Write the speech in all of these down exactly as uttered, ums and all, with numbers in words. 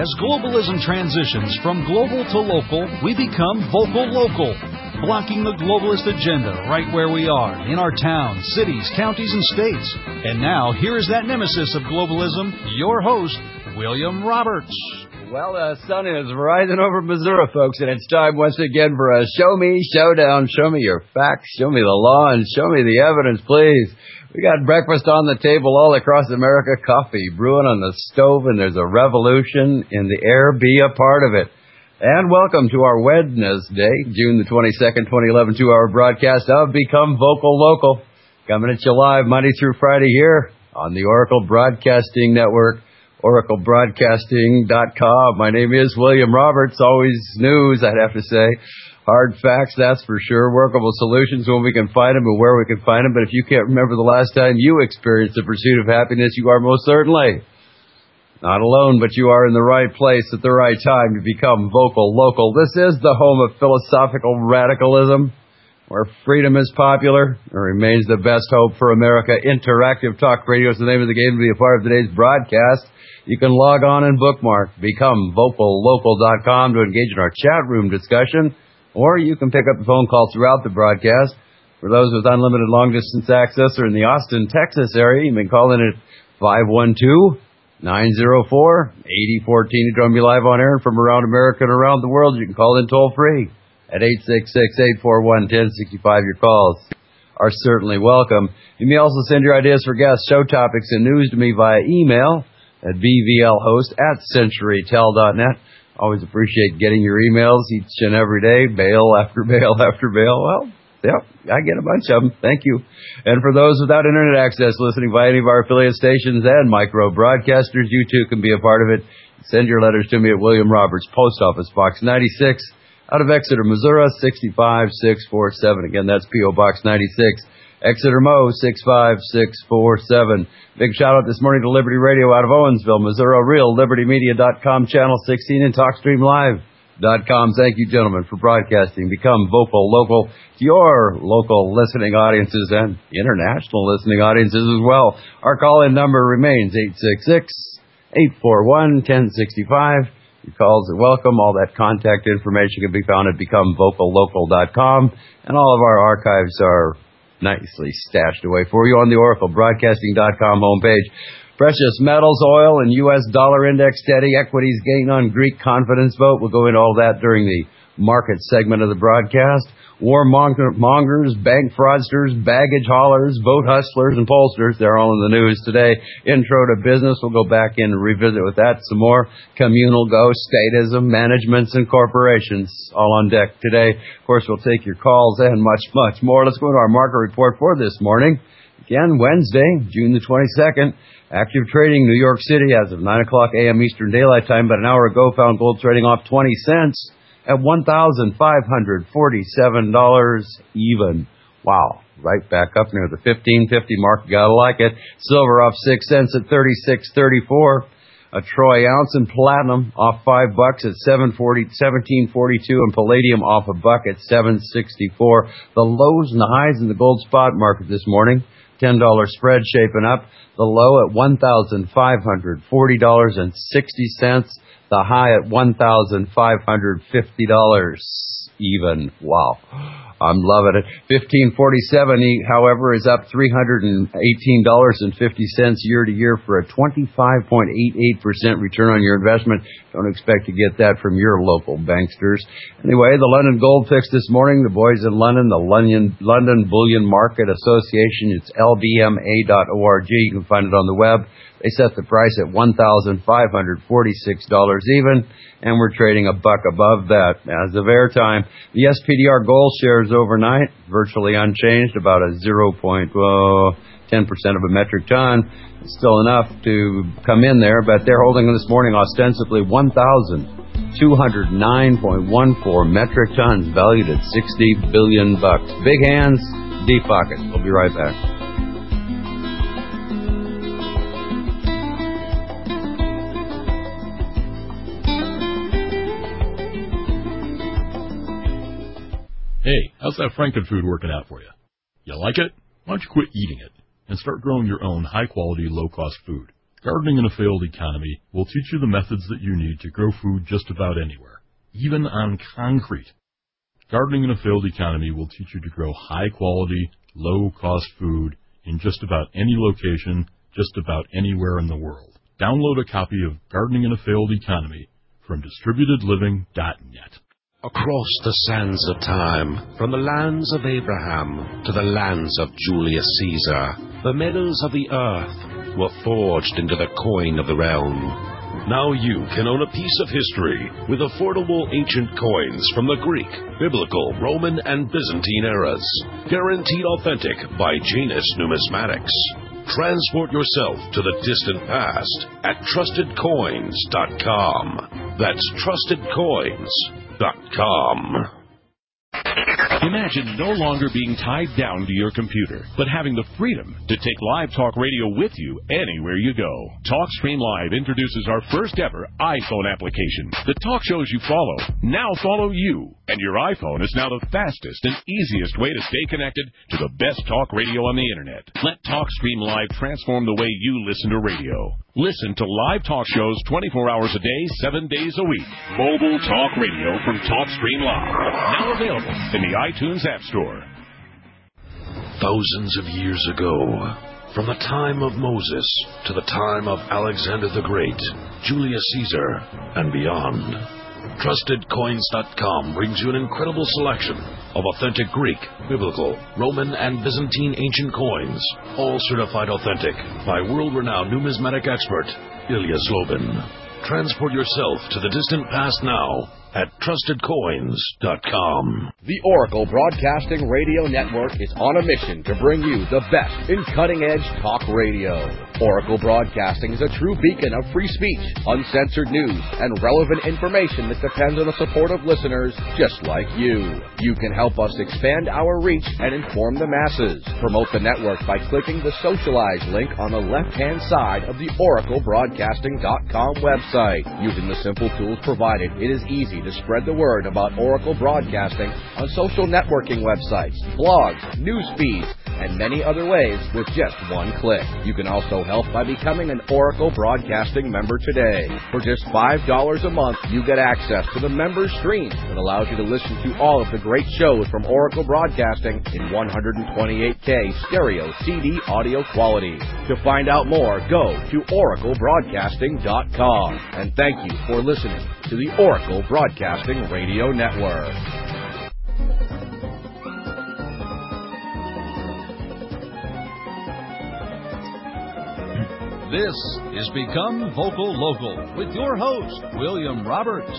As globalism transitions from global to local, we become vocal local, blocking the globalist agenda right where we are, in our towns, cities, counties, and states. And now, here is that nemesis of globalism, your host, William Roberts. Well, the uh, sun is rising over Missouri, folks, and it's time once again for a show me, showdown. Show me your facts, show me the law, and show me the evidence, please. We got breakfast on the table all across America, coffee brewing on the stove, and there's a revolution in the air. Be a part of it. And welcome to our Wednesday, June the twenty-second, twenty eleven, two-hour broadcast of Become Vocal Local. Coming at you live Monday through Friday here on the Oracle Broadcasting Network. Oracle Broadcasting dot com. My name is William Roberts. Always news, I'd have to say. Hard facts, that's for sure. Workable solutions when we can find them and where we can find them. But if you can't remember the last time you experienced the pursuit of happiness, you are most certainly not alone, but you are in the right place at the right time to become vocal local. This is the home of philosophical radicalism, where freedom is popular and remains the best hope for America. Interactive Talk Radio is the name of the game to be a part of today's broadcast. You can log on and bookmark become vocal local dot com to engage in our chat room discussion, or you can pick up the phone call throughout the broadcast. For those with unlimited long-distance access or in the Austin, Texas area, you can call in at five one two, nine zero four, eight zero one four to join me live on air. And from around America and around the world, you can call in toll-free at eight six six, eight four one, one zero six five. Your calls are certainly welcome. You may also send your ideas for guests, show topics, and news to me via email at b v l host at century tel dot net. Always appreciate getting your emails each and every day, bail after bail after bail. Well, yeah, I get a bunch of them. Thank you. And for those without internet access listening via any of our affiliate stations and micro broadcasters, you too can be a part of it. Send your letters to me at William Roberts, Post Office Box ninety-six, out of Exeter, Missouri, six five six four seven. Again, that's P O Box ninety-six. Exeter Mo, six five six four seven. Big shout out this morning to Liberty Radio out of Owensville, Missouri, Real Liberty Media dot com, Channel sixteen, and TalkStream Live dot com. Thank you, gentlemen, for broadcasting. Become vocal local to your local listening audiences and international listening audiences as well. Our call-in number remains eight six six, eight four one, one zero six five. Your calls are welcome. All that contact information can be found at become vocal local dot com, and all of our archives are nicely stashed away for you on the Oracle Broadcasting dot com homepage. Precious metals, oil, and U S dollar index steady. Equities gain on Greek confidence vote. We'll go into all that during the market segment of the broadcast. War mongers, bank fraudsters, baggage haulers, vote hustlers, and pollsters. They're all in the news today. Intro to business. We'll go back in and revisit with that some more. Communal ghost, statism, managements, and corporations. All on deck today. Of course, we'll take your calls and much, much more. Let's go to our market report for this morning. Again, Wednesday, June the twenty-second. Active trading, New York City, as of nine o'clock a m Eastern Daylight Time, but an hour ago found gold trading off twenty cents. At one thousand five hundred forty-seven dollars even. Wow. Right back up near the fifteen fifty mark. Gotta like it. Silver off six cents at thirty-six thirty-four. A troy ounce in platinum off five bucks at seven forty, seventeen forty-two, and palladium off a buck at seven sixty-four. The lows and the highs in the gold spot market this morning. ten dollar spread shaping up. The low at one thousand five hundred forty dollars and sixty cents. The high at one thousand five hundred fifty dollars even. Wow. I'm loving it. fifteen forty-seven, however, is up three hundred eighteen dollars and fifty cents year to year for a twenty-five point eight eight percent return on your investment. Don't expect to get that from your local banksters. Anyway, the London Gold Fix this morning, the boys in London, the London, London Bullion Market Association, it's L B M A dot org. You can find it on the web. They set the price at one thousand five hundred forty-six dollars even, and we're trading a buck above that. As of airtime, the S P D R gold shares overnight, virtually unchanged, about a zero point one zero percent of a metric ton. It's still enough to come in there, but they're holding this morning ostensibly one thousand two hundred nine point one four metric tons, valued at sixty billion bucks. Big hands, deep pockets. We'll be right back. Hey, how's that Frankenfood working out for you? You like it? Why don't you quit eating it and start growing your own high-quality, low-cost food? Gardening in a Failed Economy will teach you the methods that you need to grow food just about anywhere, even on concrete. Gardening in a Failed Economy will teach you to grow high-quality, low-cost food in just about any location, just about anywhere in the world. Download a copy of Gardening in a Failed Economy from distributed living dot net. Across the sands of time, from the lands of Abraham to the lands of Julius Caesar, the metals of the earth were forged into the coin of the realm. Now you can own a piece of history with affordable ancient coins from the Greek, Biblical, Roman, and Byzantine eras. Guaranteed authentic by Janus Numismatics. Transport yourself to the distant past at trusted coins dot com. That's trusted coins dot com. Imagine no longer being tied down to your computer, but having the freedom to take Live Talk Radio with you anywhere you go. TalkStream Live introduces our first ever iPhone application. The talk shows you follow now follow you, and your iPhone is now the fastest and easiest way to stay connected to the best talk radio on the internet. Let TalkStream Live transform the way you listen to radio. Listen to live talk shows twenty-four hours a day, seven days a week. Mobile talk radio from TalkStream Live. Now available in the iTunes App Store. Thousands of years ago, from the time of Moses to the time of Alexander the Great, Julius Caesar, and beyond, trusted coins dot com brings you an incredible selection of authentic Greek, Biblical, Roman, and Byzantine ancient coins, all certified authentic by world-renowned numismatic expert Ilya Zlobin. Transport yourself to the distant past now at trusted coins dot com. The Oracle Broadcasting Radio Network is on a mission to bring you the best in cutting-edge talk radio. Oracle Broadcasting is a true beacon of free speech, uncensored news, and relevant information that depends on the support of listeners just like you. You can help us expand our reach and inform the masses. Promote the network by clicking the Socialize link on the left-hand side of the Oracle Broadcasting dot com website. Using the simple tools provided, it is easy to spread the word about Oracle Broadcasting on social networking websites, blogs, news feeds, and many other ways with just one click. You can also help by becoming an Oracle Broadcasting member today. For just five dollars a month, you get access to the member stream that allows you to listen to all of the great shows from Oracle Broadcasting in one twenty-eight K stereo C D audio quality. To find out more, go to Oracle Broadcasting dot com. And thank you for listening to the Oracle Broadcasting Radio Network. This is Become Vocal Local with your host, William Roberts.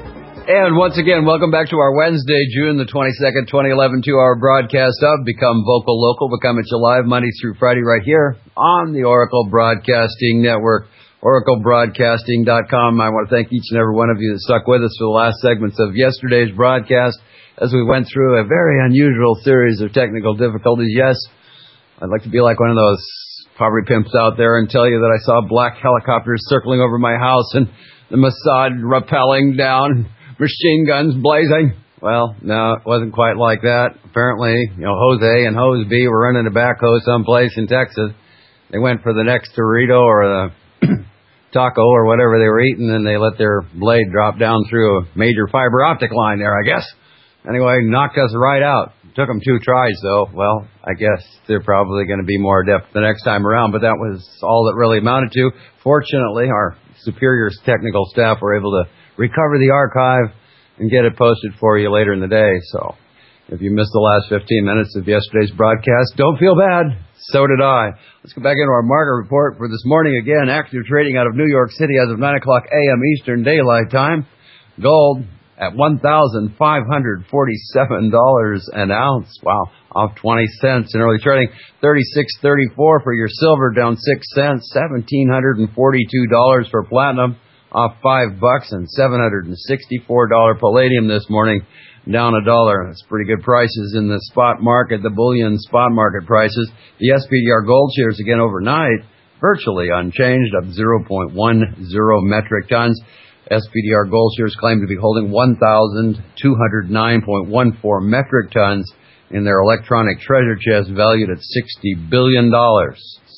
And once again, welcome back to our Wednesday, June the twenty-second, twenty eleven two-hour broadcast of Become Vocal Local. Become It Live Monday through Friday right here on the Oracle Broadcasting Network, Oracle Broadcasting dot com. I want to thank each and every one of you that stuck with us for the last segments of yesterday's broadcast as we went through a very unusual series of technical difficulties. Yes, I'd like to be like one of those poverty pimps out there and tell you that I saw black helicopters circling over my house and the Mossad rappelling down, machine guns blazing. Well, no, it wasn't quite like that. Apparently, you know, Jose and Hose B were running a backhoe someplace in Texas. They went for the next Dorito or the taco or whatever they were eating, and they let their blade drop down through a major fiber optic line there, I guess. Anyway, knocked us right out. Took them two tries, though. Well, I guess they're probably going to be more adept the next time around, but that was all that really amounted to. Fortunately, our superior technical staff were able to recover the archive and get it posted for you later in the day. So if you missed the last fifteen minutes of yesterday's broadcast, don't feel bad. So did I. Let's go back into our market report for this morning. Again, active trading out of New York City as of nine o'clock a.m. Eastern Daylight Time. Gold at one thousand five hundred forty-seven dollars an ounce. Wow, off twenty cents in early trading. thirty-six thirty-four for your silver, down six cents. one thousand seven hundred forty-two dollars for platinum, off five bucks, and seven hundred sixty-four dollars palladium this morning, down a dollar. That's pretty good prices in the spot market, the bullion spot market prices. The S P D R gold shares again overnight, virtually unchanged, up zero point one zero metric tons. S P D R gold shares claim to be holding one thousand two hundred nine point one four metric tons in their electronic treasure chest valued at sixty billion dollars.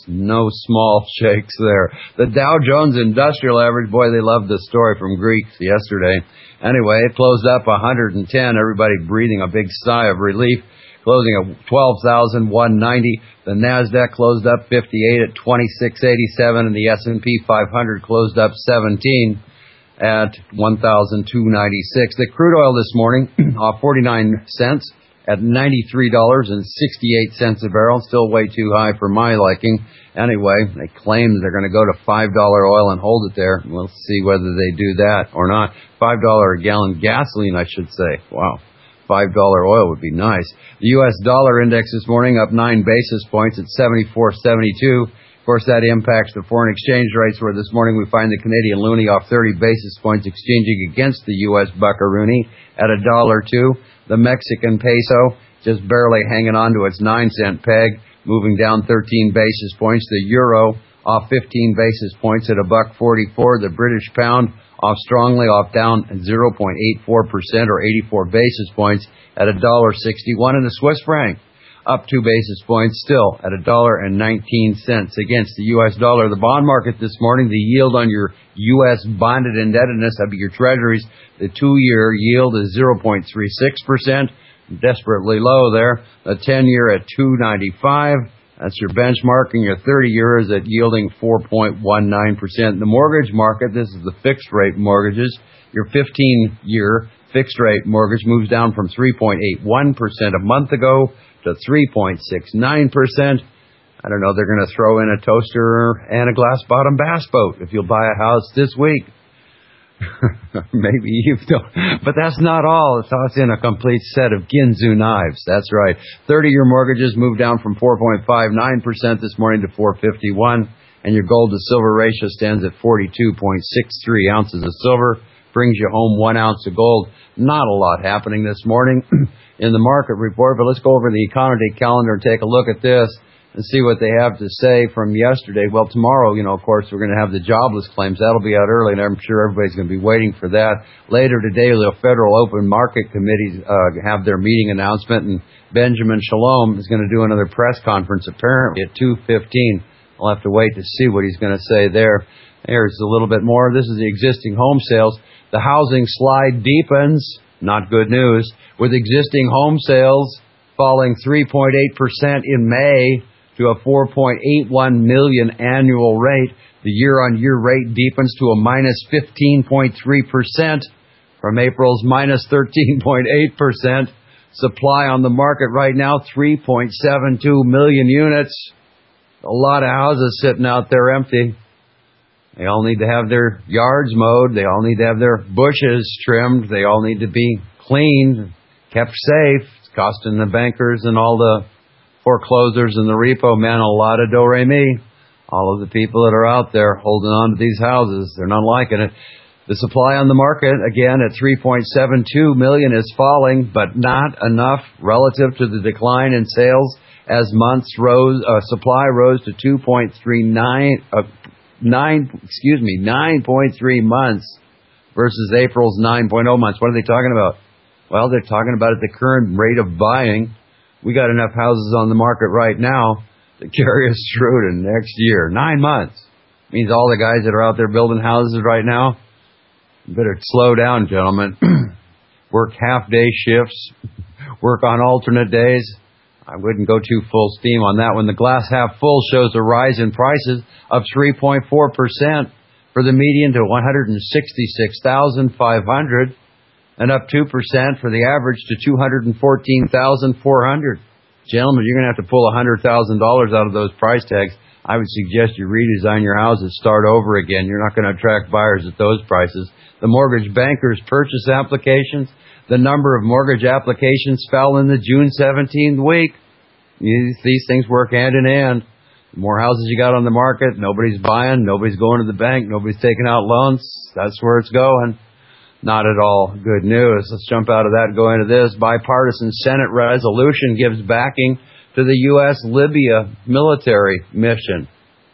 No small shakes there. The Dow Jones Industrial Average, boy, they loved this story from Greeks yesterday. Anyway, it closed up one hundred ten. Everybody breathing a big sigh of relief, closing at twelve thousand one hundred ninety. The NASDAQ closed up fifty-eight at twenty-six eighty-seven, and the S and P five hundred closed up seventeen at one thousand two hundred ninety-six. The crude oil this morning off forty-nine cents at ninety-three dollars and sixty-eight cents a barrel. Still way too high for my liking. Anyway, they claim they're going to go to five dollars oil and hold it there. We'll see whether they do that or not. five dollars a gallon gasoline, I should say. Wow. five dollars oil would be nice. The U S dollar index this morning up nine basis points at seventy-four seventy-two. Of course, that impacts the foreign exchange rates, where this morning we find the Canadian loonie off thirty basis points exchanging against the U S buckaroonie at a dollar two. The Mexican peso just barely hanging on to its nine cent peg, moving down thirteen basis points. The euro off fifteen basis points at a buck forty-four. The British pound off strongly, off down zero point eight four percent or eighty-four basis points at a dollar sixty-one. And the Swiss franc up two basis points, still at a dollar and nineteen cents against the U S dollar. The bond market this morning, the yield on your U S bonded indebtedness, that'd be your treasuries, the two-year yield is zero point three six percent, desperately low there. The ten-year at two ninety-five. That's your benchmark, and your thirty-year is at yielding four point one nine percent. The mortgage market, this is the fixed-rate mortgages. Your fifteen-year fixed-rate mortgage moves down from three point eight one percent a month ago to three point six nine percent. I don't know, they're going to throw in a toaster and a glass-bottom bass boat if you'll buy a house this week. Maybe you don't. But that's not all. It's also in a complete set of Ginsu knives. That's right. thirty-year mortgages moved down from four point five nine percent this morning to four fifty-one. And your gold to silver ratio stands at forty-two point six three ounces of silver. Brings you home one ounce of gold. Not a lot happening this morning in the market report. But let's go over the economy calendar and take a look at this and see what they have to say from yesterday. Well, tomorrow, you know, of course, we're going to have the jobless claims. That'll be out early, and I'm sure everybody's going to be waiting for that. Later today, the Federal Open Market Committee uh, have their meeting announcement, and Benjamin Shalom is going to do another press conference apparently at two fifteen. I'll have to wait to see what he's going to say there. Here's a little bit more. This is the existing home sales. The housing slide deepens. Not good news. With existing home sales falling three point eight percent in May, to a four point eight one million annual rate. The year-on-year rate deepens to a minus fifteen point three percent from April's minus thirteen point eight percent. Supply on the market right now, three point seven two million units. A lot of houses sitting out there empty. They all need to have their yards mowed. They all need to have their bushes trimmed. They all need to be cleaned, kept safe. It's costing the bankers and all the foreclosures and the repo men a lot of do-re-mi. All of the people that are out there holding on to these houses, they're not liking it. The supply on the market, again, at three point seven two million is falling, but not enough relative to the decline in sales as months rose, uh, supply rose to two point three nine, uh, nine, excuse me, nine point three months versus April's nine point oh months. What are they talking about? Well, they're talking about at the current rate of buying. We got enough houses on the market right now to carry us through to next year. Nine months. Means all the guys that are out there building houses right now, better slow down, gentlemen. Work half-day shifts. Work on alternate days. I wouldn't go too full steam on that one. The glass half full shows a rise in prices of three point four percent for the median to one hundred sixty-six thousand five hundred. And up two percent for the average to two hundred fourteen thousand four hundred. Gentlemen, you're going to have to pull one hundred thousand dollars out of those price tags. I would suggest you redesign your houses, start over again. You're not going to attract buyers at those prices. The mortgage bankers' purchase applications, the number of mortgage applications fell in the June seventeenth week. These things work hand in hand. The more houses you got on the market, nobody's buying, nobody's going to the bank, nobody's taking out loans. That's where it's going. Not at all good news. Let's jump out of that and go into this. Bipartisan Senate resolution gives backing to the U S Libya military mission.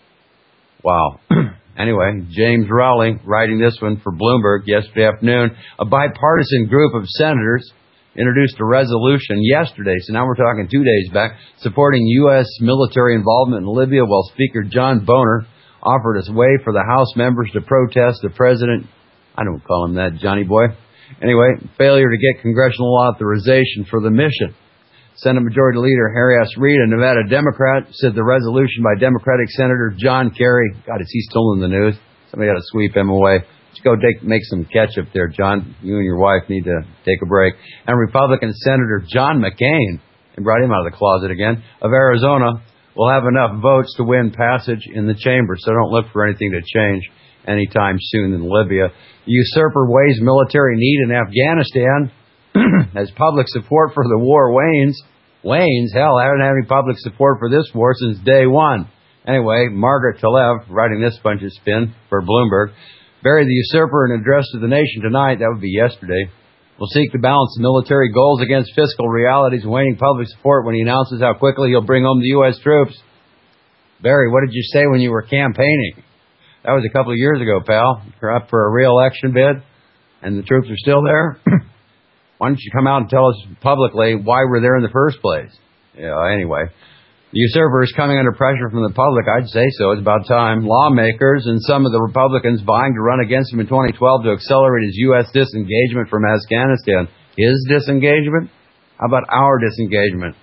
Wow. Anyway, James Rowley writing this one for Bloomberg yesterday afternoon. A bipartisan group of senators introduced a resolution yesterday, so now we're talking two days back, supporting U S military involvement in Libya, while Speaker John Boehner offered us way for the House members to protest the president, I don't call him that, Johnny boy, anyway, failure to get congressional authorization for the mission. Senate Majority Leader Harry S. Reid, a Nevada Democrat, said the resolution by Democratic Senator John Kerry, God, is he still in the news? Somebody got to sweep him away. Let's go take, make some ketchup there, John. You and your wife need to take a break. And Republican Senator John McCain, they brought him out of the closet again, of Arizona, will have enough votes to win passage in the chamber, so don't look for anything to change anytime soon in Libya. The usurper weighs military need in Afghanistan as public support for the war wanes. Wanes? Hell, I haven't had any public support for this war since day one. Anyway, Margaret Tlaib, writing this bunch of spin for Bloomberg, buried the usurper in an address to the nation tonight, that would be yesterday, will seek to balance military goals against fiscal realities and waning public support when he announces how quickly he'll bring home the U S troops. Barry, what did you say when you were campaigning? That was a couple of years ago, pal. You're up for a re-election bid, and the troops are still there? Why don't you come out and tell us publicly why we're there in the first place? Yeah, anyway. The usurper is coming under pressure from the public. I'd say so. It's about time. Lawmakers and some of the Republicans vying to run against him in twenty twelve to accelerate his U S disengagement from Afghanistan. His disengagement? How about our disengagement?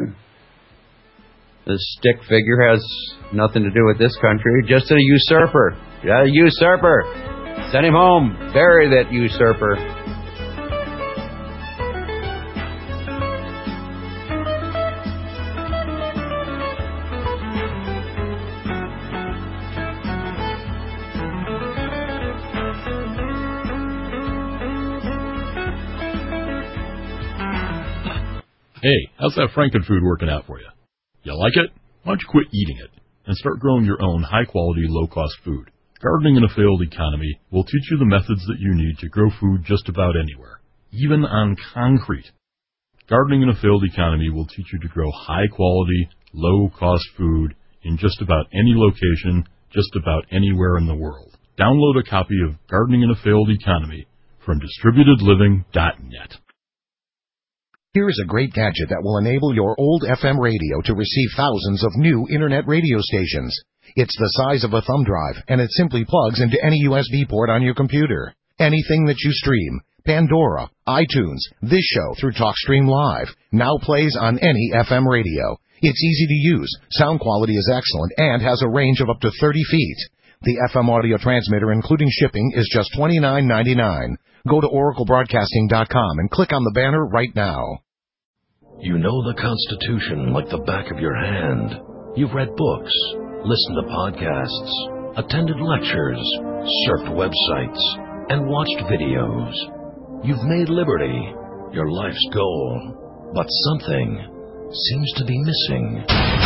This stick figure has nothing to do with this country. Just a usurper. Yeah, a usurper. Send him home. Bury that usurper. Hey, how's that Frankenfood working out for you? You like it? Why don't you quit eating it and start growing your own high-quality, low-cost food? Gardening in a Failed Economy will teach you the methods that you need to grow food just about anywhere, even on concrete. Gardening in a Failed Economy will teach you to grow high-quality, low-cost food in just about any location, just about anywhere in the world. Download a copy of Gardening in a Failed Economy from distributed living dot net. Here's a great gadget that will enable your old F M radio to receive thousands of new internet radio stations. It's the size of a thumb drive, and it simply plugs into any U S B port on your computer. Anything that you stream, Pandora, iTunes, this show through TalkStream Live, now plays on any F M radio. It's easy to use, sound quality is excellent, and has a range of up to thirty feet. The F M audio transmitter, including shipping, is just twenty-nine ninety-nine. Go to Oracle Broadcasting dot com and click on the banner right now. You know the Constitution like the back of your hand. You've read books, listened to podcasts, attended lectures, surfed websites, and watched videos. You've made liberty your life's goal, but something seems to be missing.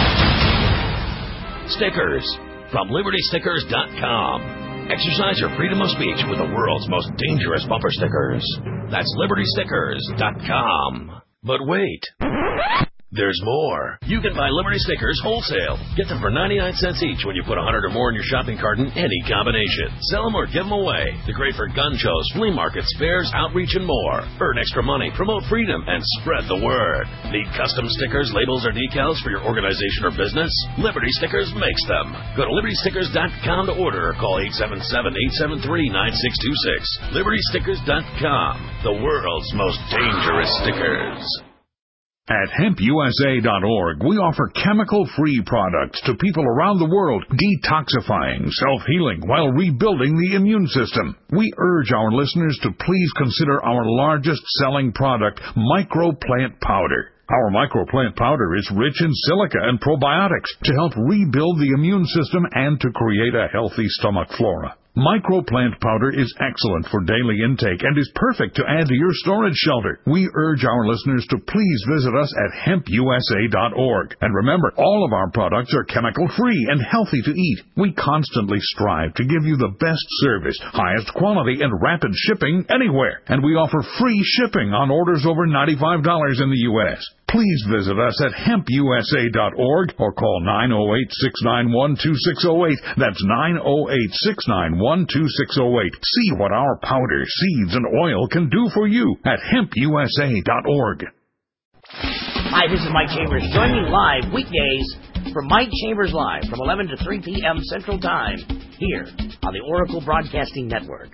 Stickers from Liberty Stickers dot com. Exercise your freedom of speech with the world's most dangerous bumper stickers. That's Liberty Stickers dot com. But wait, there's more. You can buy Liberty Stickers wholesale. Get them for ninety-nine cents each when you put one hundred or more in your shopping cart in any combination. Sell them or give them away. They're great for gun shows, flea markets, fairs, outreach, and more. Earn extra money, promote freedom, and spread the word. Need custom stickers, labels, or decals for your organization or business? Liberty Stickers makes them. Go to Liberty Stickers dot com to order or call eight seven seven, eight seven three, nine six two six. Liberty Stickers dot com, the world's most dangerous stickers. At hemp U S A dot org, we offer chemical-free products to people around the world, detoxifying, self-healing, while rebuilding the immune system. We urge our listeners to please consider our largest-selling product, Microplant Powder. Our Microplant Powder is rich in silica and probiotics to help rebuild the immune system and to create a healthy stomach flora. Microplant Powder is excellent for daily intake and is perfect to add to your storage shelter. We urge our listeners to please visit us at hemp U S A dot org. And remember, all of our products are chemical-free and healthy to eat. We constantly strive to give you the best service, highest quality, and rapid shipping anywhere. And we offer free shipping on orders over ninety-five dollars in the U S Please visit us at hemp u s a dot org or call nine oh eight, six nine one, two six oh eight. That's nine oh eight, six nine one, two six oh eight. See what our powder, seeds, and oil can do for you at hemp u s a dot org. Hi, this is Mike Chambers. Join me live weekdays for Mike Chambers Live from eleven to three p.m. Central Time here on the Oracle Broadcasting Network.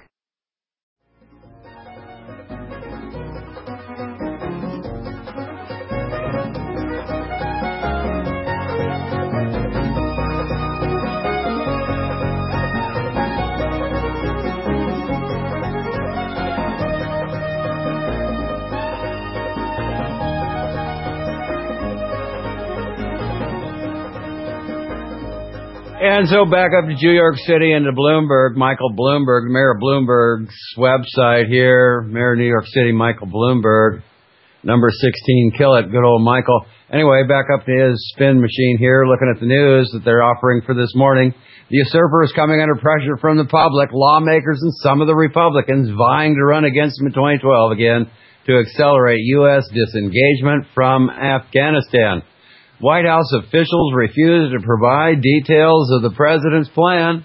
And so back up to New York City and to Bloomberg. Michael Bloomberg, Mayor of Bloomberg's website here. Mayor of New York City, Michael Bloomberg. Number sixteen, kill it. Good old Michael. Anyway, back up to his spin machine here, looking at the news that they're offering for this morning. The usurper is coming under pressure from the public, lawmakers, and some of the Republicans vying to run against him in twenty twelve again to accelerate U S disengagement from Afghanistan. White House officials refuse to provide details of the president's plan.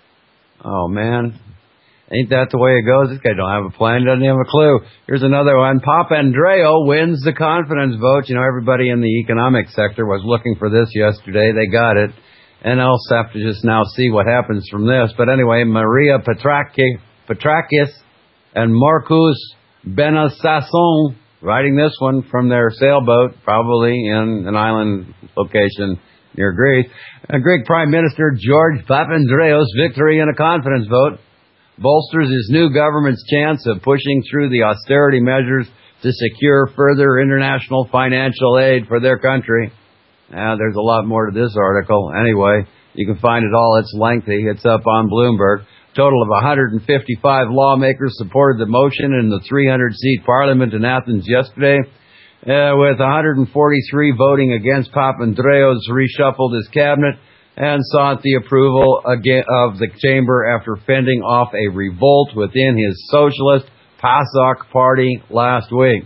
Oh, man. Ain't that the way it goes? This guy don't have a plan, doesn't have a clue. Here's another one. Papandreou wins the confidence vote. You know, everybody in the economic sector was looking for this yesterday. They got it. And I'll have to just now see what happens from this. But anyway, Maria Petraki, Petrakis and Marcus Benasasson riding this one from their sailboat, probably in an island location near Greece. And Greek Prime Minister George Papandreou's victory in a confidence vote bolsters his new government's chance of pushing through the austerity measures to secure further international financial aid for their country. Now, there's a lot more to this article. Anyway, you can find it all. It's lengthy. It's up on Bloomberg. Total of one hundred fifty-five lawmakers supported the motion in the three hundred seat parliament in Athens yesterday, uh, with one hundred forty-three voting against. Papandreou's reshuffled his cabinet and sought the approval again of the chamber after fending off a revolt within his socialist PASOK party last week.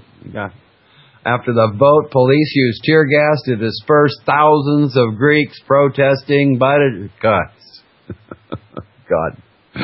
After the vote, police used tear gas to disperse thousands of Greeks protesting by the... God. God.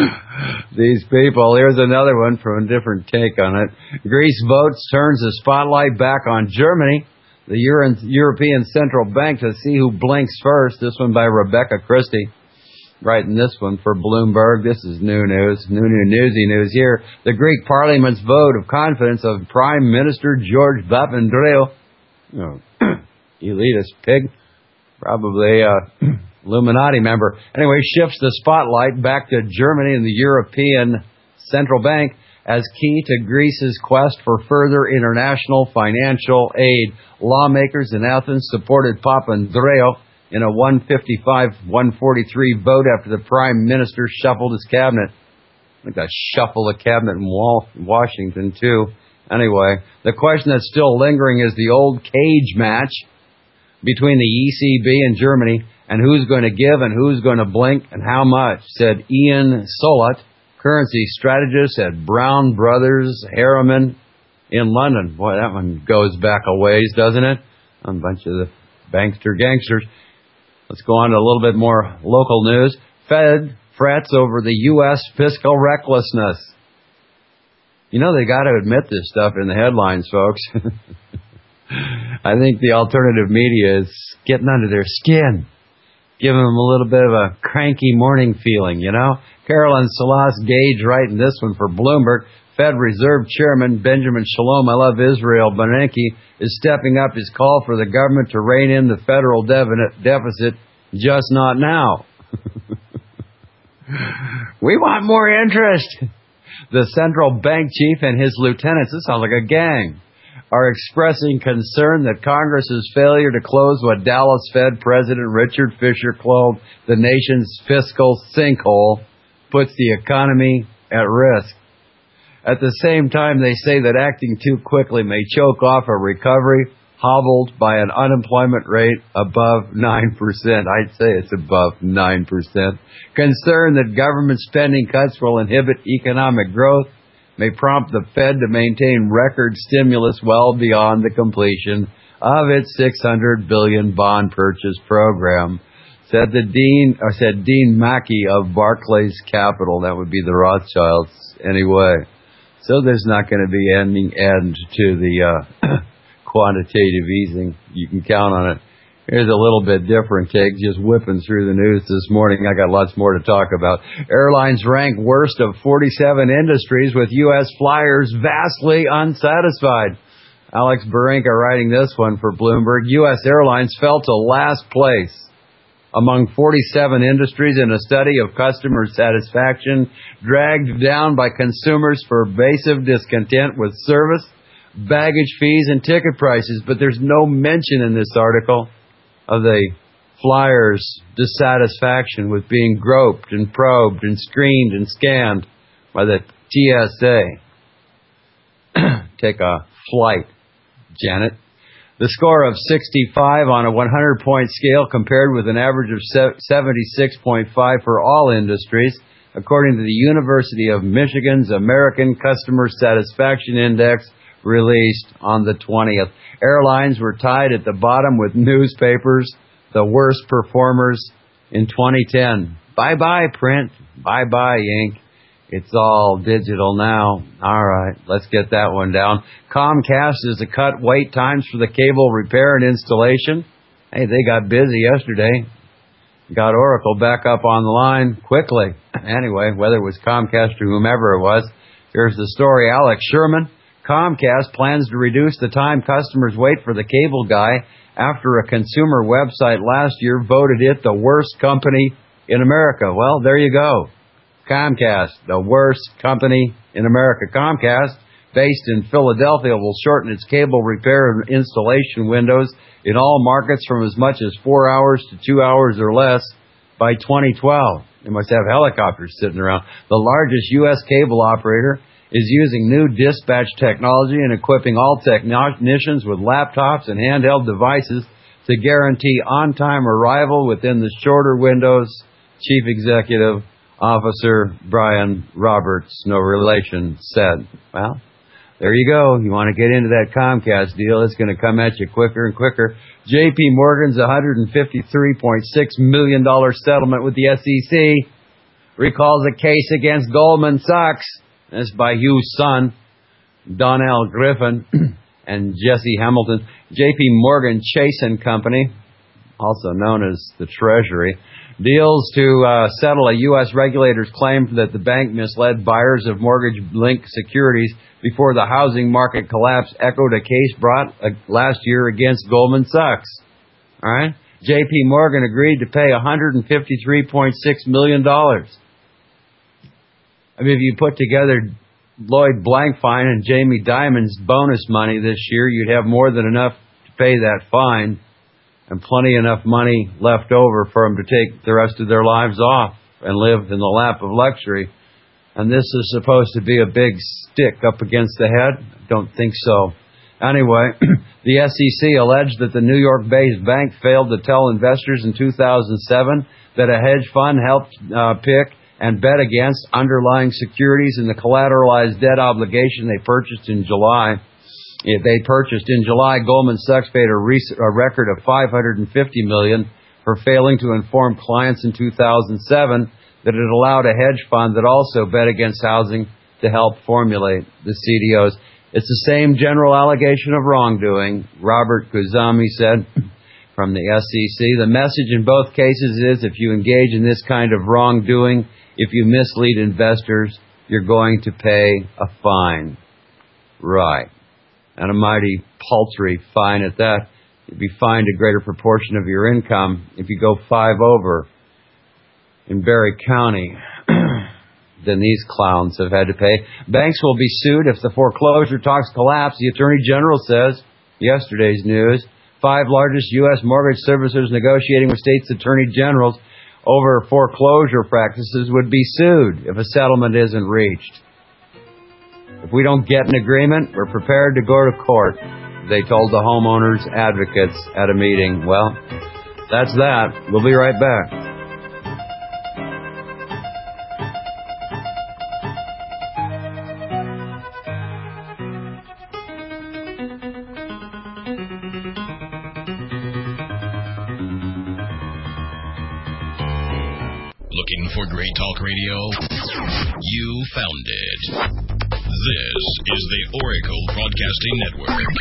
These people. Here's another one from a different take on it. Greece votes turns the spotlight back on Germany, the Euro- European Central Bank, to see who blinks first. This one by Rebecca Christie, writing this one for Bloomberg. This is new news, new, new, newsy news here. The Greek Parliament's vote of confidence of Prime Minister George Papandreou, oh, elitist pig, probably uh Illuminati member. Anyway, shifts the spotlight back to Germany and the European Central Bank as key to Greece's quest for further international financial aid. Lawmakers in Athens supported Papandreou in a one fifty-five one forty-three vote after the Prime Minister shuffled his cabinet. I think I shuffled the cabinet in Washington, too. Anyway, the question that's still lingering is the old cage match between the E C B and Germany, and who's going to give and who's going to blink and how much, said Ian Solat, currency strategist at Brown Brothers Harriman in London. Boy, that one goes back a ways, doesn't it? A bunch of the bankster gangsters. Let's go on to a little bit more local news. Fed frets over the U S fiscal recklessness. You know, they got to admit this stuff in the headlines, folks. I think the alternative media is getting under their skin, giving them a little bit of a cranky morning feeling, you know. Carolyn Salas Gage writing this one for Bloomberg. Fed Reserve Chairman Benjamin Shalom, I love Israel, Bernanke, is stepping up his call for the government to rein in the federal deficit, just not now. We want more interest. The central bank chief and his lieutenants, this sounds like a gang, are expressing concern that Congress's failure to close what Dallas Fed President Richard Fisher called the nation's fiscal sinkhole puts the economy at risk. At the same time, they say that acting too quickly may choke off a recovery hobbled by an unemployment rate above nine percent. I'd say it's above nine percent. Concern that government spending cuts will inhibit economic growth may prompt the Fed to maintain record stimulus well beyond the completion of its six hundred billion dollars bond purchase program, said the Dean, or said Dean Mackey of Barclays Capital. That would be the Rothschilds anyway. So there's not going to be any end to the uh, quantitative easing. You can count on it. Here's a little bit different take, just whipping through the news this morning. I got lots more to talk about. Airlines rank worst of forty-seven industries, with U S flyers vastly unsatisfied. Alex Barinka writing this one for Bloomberg. U S Airlines fell to last place among forty-seven industries in a study of customer satisfaction, dragged down by consumers' pervasive discontent with service, baggage fees, and ticket prices. But there's no mention in this article of the flyers' dissatisfaction with being groped and probed and screened and scanned by the T S A. Take a flight, Janet. The score of sixty-five on a one hundred point scale compared with an average of seventy-six point five for all industries, according to the University of Michigan's American Customer Satisfaction Index released on the twentieth. Airlines were tied at the bottom with newspapers, the worst performers in twenty ten. Bye-bye, print. Bye-bye, ink. It's all digital now. All right, let's get that one down. Comcast is to cut wait times for the cable repair and installation. Hey, they got busy yesterday. Got Oracle back up on the line quickly. Anyway, whether it was Comcast or whomever it was, here's the story. Alex Sherman. Comcast plans to reduce the time customers wait for the cable guy after a consumer website last year voted it the worst company in America. Well, there you go. Comcast, the worst company in America. Comcast, based in Philadelphia, will shorten its cable repair and installation windows in all markets from as much as four hours to two hours or less by twenty twelve. They must have helicopters sitting around. The largest U S cable operator is using new dispatch technology and equipping all technicians with laptops and handheld devices to guarantee on-time arrival within the shorter windows, Chief Executive Officer Brian Roberts, no relation, said. Well, there you go. You want to get into that Comcast deal, it's going to come at you quicker and quicker. J P Morgan's one hundred fifty-three point six million dollars settlement with the S E C recalls a case against Goldman Sachs. That's by Hugh's son, Donnell Griffin, and Jesse Hamilton. J P Morgan Chase and Company, also known as the Treasury, deals to uh, settle a U S regulator's claim that the bank misled buyers of mortgage-linked securities before the housing market collapse, echoed a case brought uh, last year against Goldman Sachs. All right? J P Morgan agreed to pay one hundred fifty-three point six million dollars. I mean, if you put together Lloyd Blankfein and Jamie Dimon's bonus money this year, you'd have more than enough to pay that fine and plenty enough money left over for them to take the rest of their lives off and live in the lap of luxury. And this is supposed to be a big stick up against the head? Don't think so. Anyway, the S E C alleged that the New York-based bank failed to tell investors in two thousand seven that a hedge fund helped uh, pick and bet against underlying securities in the collateralized debt obligation they purchased in July. If they purchased in July, Goldman Sachs paid a, rec- a record of five hundred fifty million dollars for failing to inform clients in two thousand seven that it allowed a hedge fund that also bet against housing to help formulate the C D Os. It's the same general allegation of wrongdoing, Robert Kuzami said from the S E C. The message in both cases is if you engage in this kind of wrongdoing, if you mislead investors, you're going to pay a fine. Right. And a mighty paltry fine at that. You'd be fined a greater proportion of your income if you go five over in Berry County than these clowns have had to pay. Banks will be sued if the foreclosure talks collapse, the Attorney General says. Yesterday's news. Five largest U S mortgage servicers negotiating with states' attorney generals over foreclosure practices would be sued if a settlement isn't reached. If we don't get an agreement, we're prepared to go to court, they told the homeowners' advocates at a meeting. Well, that's that. We'll be right back. Looking for great talk radio? You found it. This is the Oracle Broadcasting Network.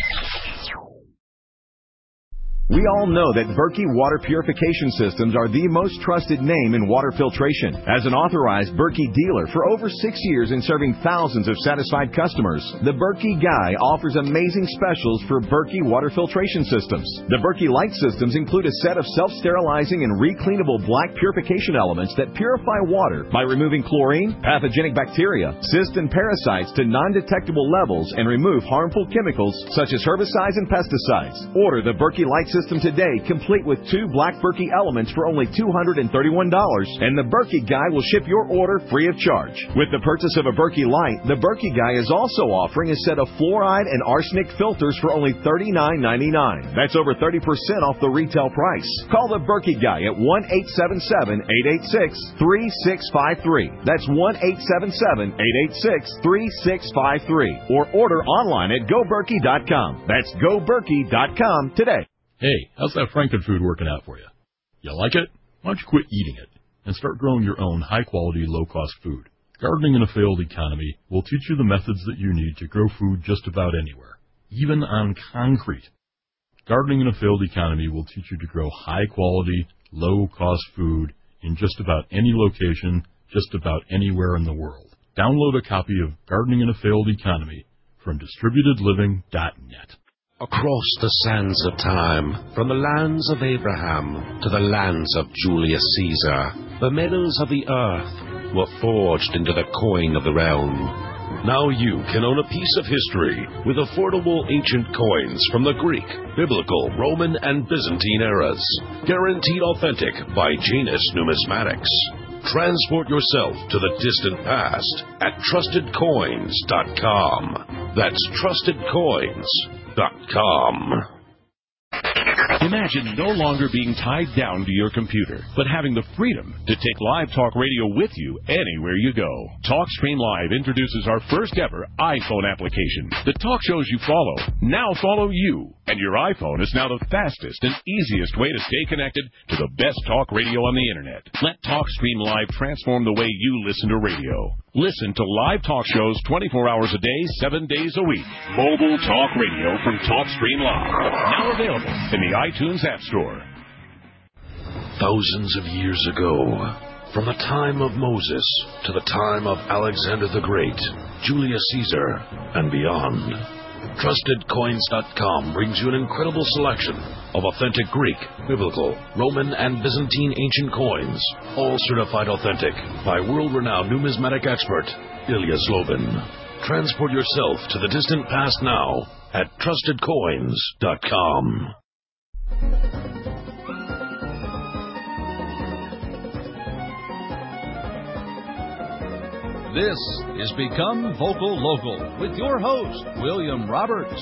We all know that Berkey Water Purification Systems are the most trusted name in water filtration. As an authorized Berkey dealer for over six years and serving thousands of satisfied customers, the Berkey Guy offers amazing specials for Berkey Water Filtration Systems. The Berkey Light Systems include a set of self-sterilizing and recleanable black purification elements that purify water by removing chlorine, pathogenic bacteria, cysts, and parasites to non-detectable levels and remove harmful chemicals such as herbicides and pesticides. Order the Berkey Light System System today, complete with two black Berkey elements for only two hundred thirty-one dollars, and the Berkey Guy will ship your order free of charge. With the purchase of a Berkey Light, the Berkey Guy is also offering a set of fluoride and arsenic filters for only thirty-nine ninety-nine. That's over thirty percent off the retail price. Call the Berkey Guy at one eight seven seven, eight eight six, three six five three. That's one eight seven seven, eight eight six, three six five three. Or order online at go berkey dot com. That's go berkey dot com today. Hey, how's that Frankenfood working out for you? You like it? Why don't you quit eating it and start growing your own high-quality, low-cost food? Gardening in a Failed Economy will teach you the methods that you need to grow food just about anywhere, even on concrete. Gardening in a Failed Economy will teach you to grow high-quality, low-cost food in just about any location, just about anywhere in the world. Download a copy of Gardening in a Failed Economy from distributed living dot net. Across the sands of time, from the lands of Abraham to the lands of Julius Caesar, the metals of the earth were forged into the coin of the realm. Now you can own a piece of history with affordable ancient coins from the Greek, Biblical, Roman, and Byzantine eras. Guaranteed authentic by Janus Numismatics. Transport yourself to the distant past at trusted coins dot com. That's trusted coins dot com. Imagine no longer being tied down to your computer, but having the freedom to take Live Talk Radio with you anywhere you go. TalkStream Live introduces our first ever iPhone application. The talk shows you follow now follow you, and your iPhone is now the fastest and easiest way to stay connected to the best talk radio on the internet. Let TalkStream Live transform the way you listen to radio. Listen to live talk shows twenty-four hours a day, seven days a week. Mobile talk radio from TalkStream Live. Now available in the iTunes App Store. Thousands of years ago, from the time of Moses to the time of Alexander the Great, Julius Caesar, and beyond, trusted coins dot com brings you an incredible selection of authentic Greek, Biblical, Roman, and Byzantine ancient coins, all certified authentic by world-renowned numismatic expert Ilya Zlobin. Transport yourself to the distant past now at trusted coins dot com. This is Become Vocal Local with your host, William Roberts.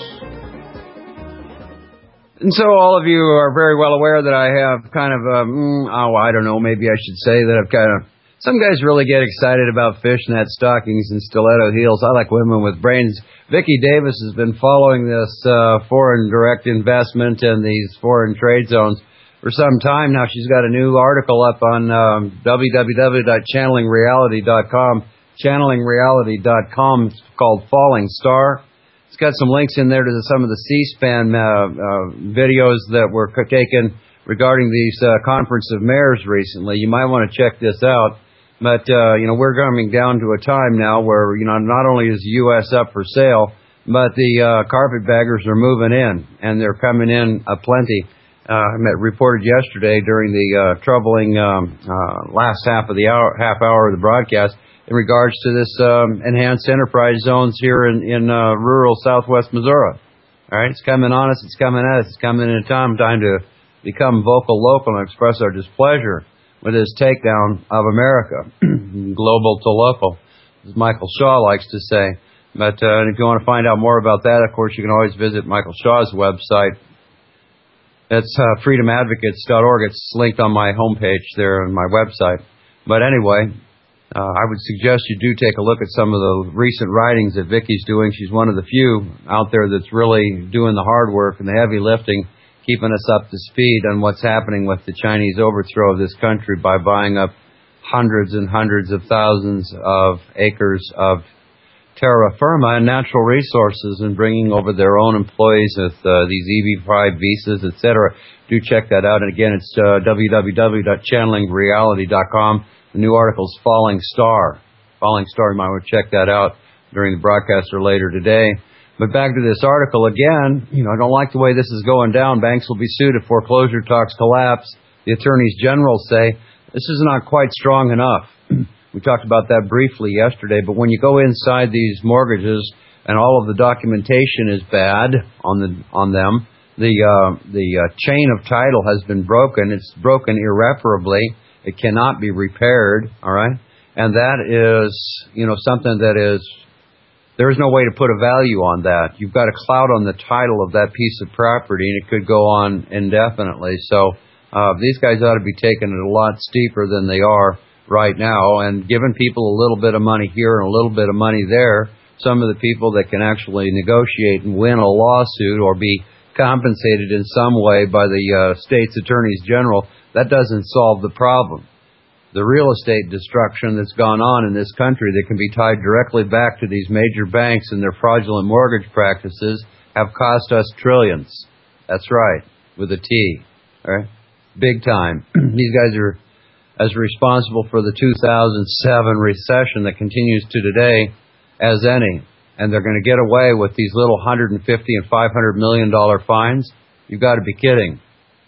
And so all of you are very well aware that I have kind of a, mm, oh, I don't know, maybe I should say that I've kind of, some guys really get excited about fishnet stockings and stiletto heels. I like women with brains. Vicki Davis has been following this uh, foreign direct investment and these foreign trade zones for some time now. She's got a new article up on um, w w w dot channeling reality dot com. channeling reality dot com. It's called Falling Star. It's got some links in there to the, some of the C-SPAN uh, uh, videos that were taken regarding these uh, Conference of Mayors recently. You might want to check this out. But, uh, you know, we're coming down to a time now where, you know, not only is the U S up for sale, but the uh, carpetbaggers are moving in, and they're coming in aplenty. Uh, I met, reported yesterday during the uh, troubling um, uh, last half of the hour, half hour of the broadcast, in regards to this um, enhanced enterprise zones here in, in uh, rural southwest Missouri. All right, it's coming on us. It's coming at us. It's coming in a time, time to become vocal local and express our displeasure with this takedown of America, global to local, as Michael Shaw likes to say. But uh, if you want to find out more about that, of course, you can always visit Michael Shaw's website. It's uh, freedom advocates dot org. It's linked on my homepage there on my website. But anyway, Uh, I would suggest you do take a look at some of the recent writings that Vicki's doing. She's one of the few out there that's really doing the hard work and the heavy lifting, keeping us up to speed on what's happening with the Chinese overthrow of this country by buying up hundreds and hundreds of thousands of acres of terra firma and natural resources and bringing over their own employees with uh, these E B five visas, et cetera. Do check that out. And again, it's uh, w w w dot channeling reality dot com. The new article's Falling Star. Falling Star, you might want to check that out during the broadcast or later today. But back to this article again, you know, I don't like the way this is going down. Banks will be sued if foreclosure talks collapse. The attorneys general say this is not quite strong enough. We talked about that briefly yesterday, but when you go inside these mortgages and all of the documentation is bad on the on them, the uh, the uh, chain of title has been broken. It's broken irreparably. It cannot be repaired. All right, and that is you know something that is there is no way to put a value on that. You've got a clout on the title of that piece of property, and it could go on indefinitely. So uh, these guys ought to be taking it a lot steeper than they are right now, and giving people a little bit of money here and a little bit of money there. Some of the people that can actually negotiate and win a lawsuit or be compensated in some way by the uh, state's attorneys general, that doesn't solve the problem. The real estate destruction that's gone on in this country that can be tied directly back to these major banks and their fraudulent mortgage practices have cost us trillions. That's right, with a T. All right? Big time. These guys are as responsible for the two thousand seven recession that continues to today as any. And they're going to get away with these little one hundred fifty and five hundred million dollar fines. You've got to be kidding.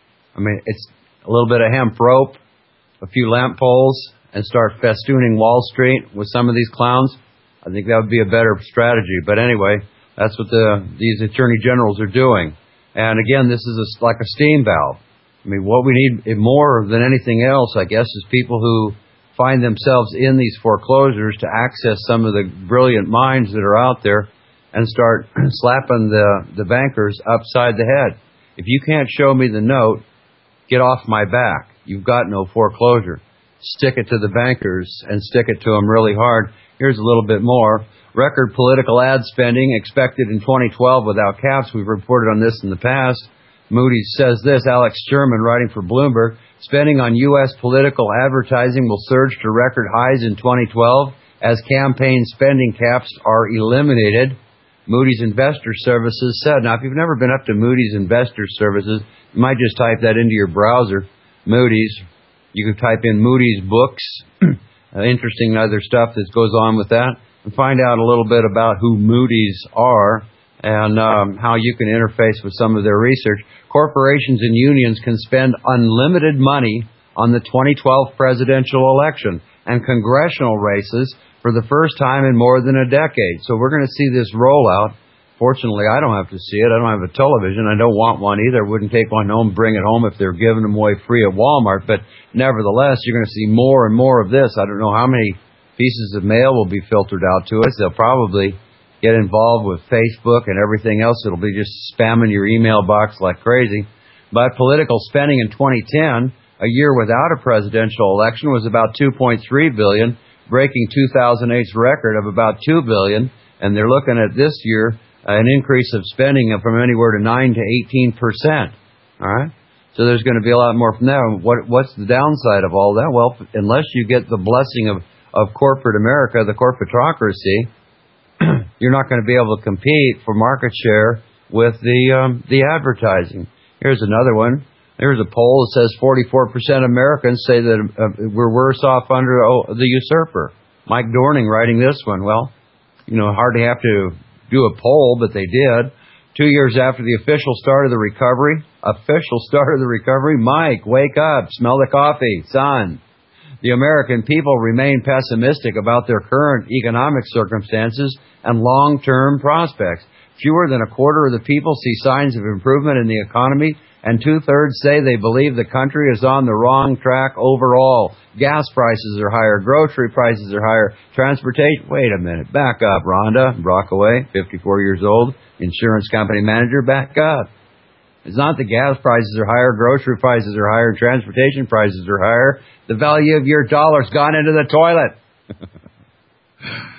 I mean, it's a little bit of hemp rope, a few lamp poles, and start festooning Wall Street with some of these clowns. I think that would be a better strategy. But anyway, that's what the these attorney generals are doing. And again, this is a, like a steam valve. I mean, what we need more than anything else, I guess, is people who find themselves in these foreclosures to access some of the brilliant minds that are out there and start slapping the, the bankers upside the head. If you can't show me the note, get off my back. You've got no foreclosure. Stick it to the bankers and stick it to them really hard. Here's a little bit more. Record political ad spending expected in twenty twelve without caps. We've reported on this in the past. Moody's says this, Alex Sherman writing for Bloomberg, spending on U S political advertising will surge to record highs in twenty twelve as campaign spending caps are eliminated. Moody's Investor Services said, now if you've never been up to Moody's Investor Services, you might just type that into your browser, Moody's. You can type in Moody's books, uh, interesting other stuff that goes on with that, and find out a little bit about who Moody's are and um, how you can interface with some of their research. Corporations and unions can spend unlimited money on the twenty twelve presidential election and congressional races for the first time in more than a decade. So we're going to see this rollout. Fortunately, I don't have to see it. I don't have a television. I don't want one either. Wouldn't take one home, bring it home if they're giving them away free at Walmart. But nevertheless, you're going to see more and more of this. I don't know how many pieces of mail will be filtered out to us. They'll probably get involved with Facebook and everything else. It'll be just spamming your email box like crazy. But political spending in twenty ten, a year without a presidential election, was about two point three billion dollars, breaking two thousand eight's record of about two billion dollars. And they're looking at this year an increase of spending from anywhere to nine to eighteen percent. All right? So there's going to be a lot more from there. What, what's the downside of all that? Well, unless you get the blessing of, of corporate America, the corporatocracy, you're not going to be able to compete for market share with the um, the advertising. Here's another one. There's a poll that says forty-four percent of Americans say that uh, we're worse off under oh, the usurper. Mike Dorning writing this one. Well, you know, hardly have to do a poll, but they did. Two years after the official start of the recovery, official start of the recovery, Mike, wake up, smell the coffee, son. The American people remain pessimistic about their current economic circumstances and long-term prospects. Fewer than a quarter of the people see signs of improvement in the economy, and two-thirds say they believe the country is on the wrong track overall. Gas prices are higher, grocery prices are higher, transportation... Wait a minute, back up, Rhonda Brockaway, fifty-four years old, insurance company manager, back up. It's not the gas prices are higher, grocery prices are higher, transportation prices are higher. The value of your dollar's gone into the toilet.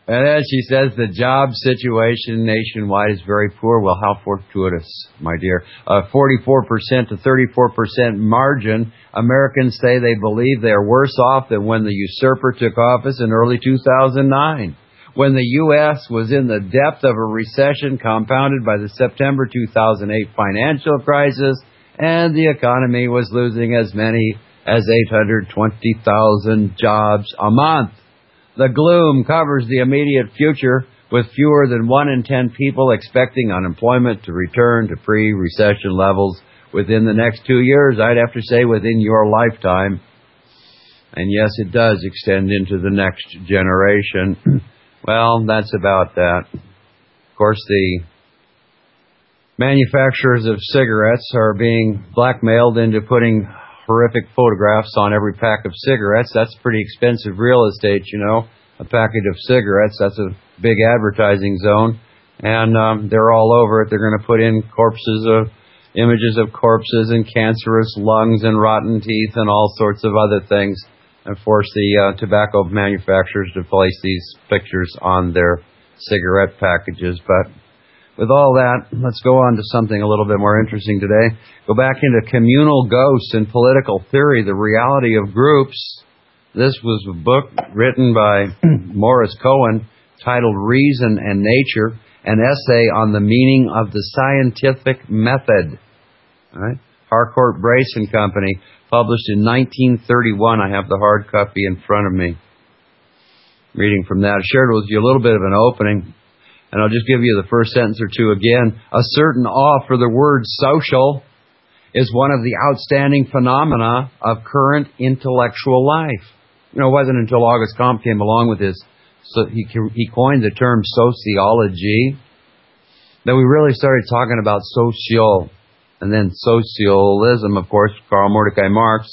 And then she says the job situation nationwide is very poor. Well, how fortuitous, my dear. Uh, forty-four percent to thirty-four percent margin. Americans say they believe they are worse off than when the usurper took office in early two thousand nine. When the U S was in the depth of a recession compounded by the September two thousand eight financial crisis, and the economy was losing as many as eight hundred twenty thousand jobs a month. The gloom covers the immediate future, with fewer than one in ten people expecting unemployment to return to pre-recession levels within the next two years. I'd have to say within your lifetime. And yes, it does extend into the next generation. Well, that's about that. Of course, the manufacturers of cigarettes are being blackmailed into putting horrific photographs on every pack of cigarettes. That's pretty expensive real estate, you know. A packet of cigarettes, that's a big advertising zone. And um, they're all over it. They're going to put in corpses of, images of corpses and cancerous lungs and rotten teeth and all sorts of other things, and force the uh, tobacco manufacturers to place these pictures on their cigarette packages. But with all that, let's go on to something a little bit more interesting today. Go back into communal ghosts and political theory, the reality of groups. This was a book written by Morris Cohen titled Reason and Nature, an essay on the meaning of the scientific method. All right? Harcourt Brace and Company, published in nineteen thirty-one. I have the hard copy in front of me. Reading from that, I shared with you a little bit of an opening. And I'll just give you the first sentence or two again. A certain awe for the word social is one of the outstanding phenomena of current intellectual life. You know, it wasn't until Auguste Comte came along with his, so he, he coined the term sociology, that we really started talking about social, and then socialism, of course, Karl Mordecai Marx.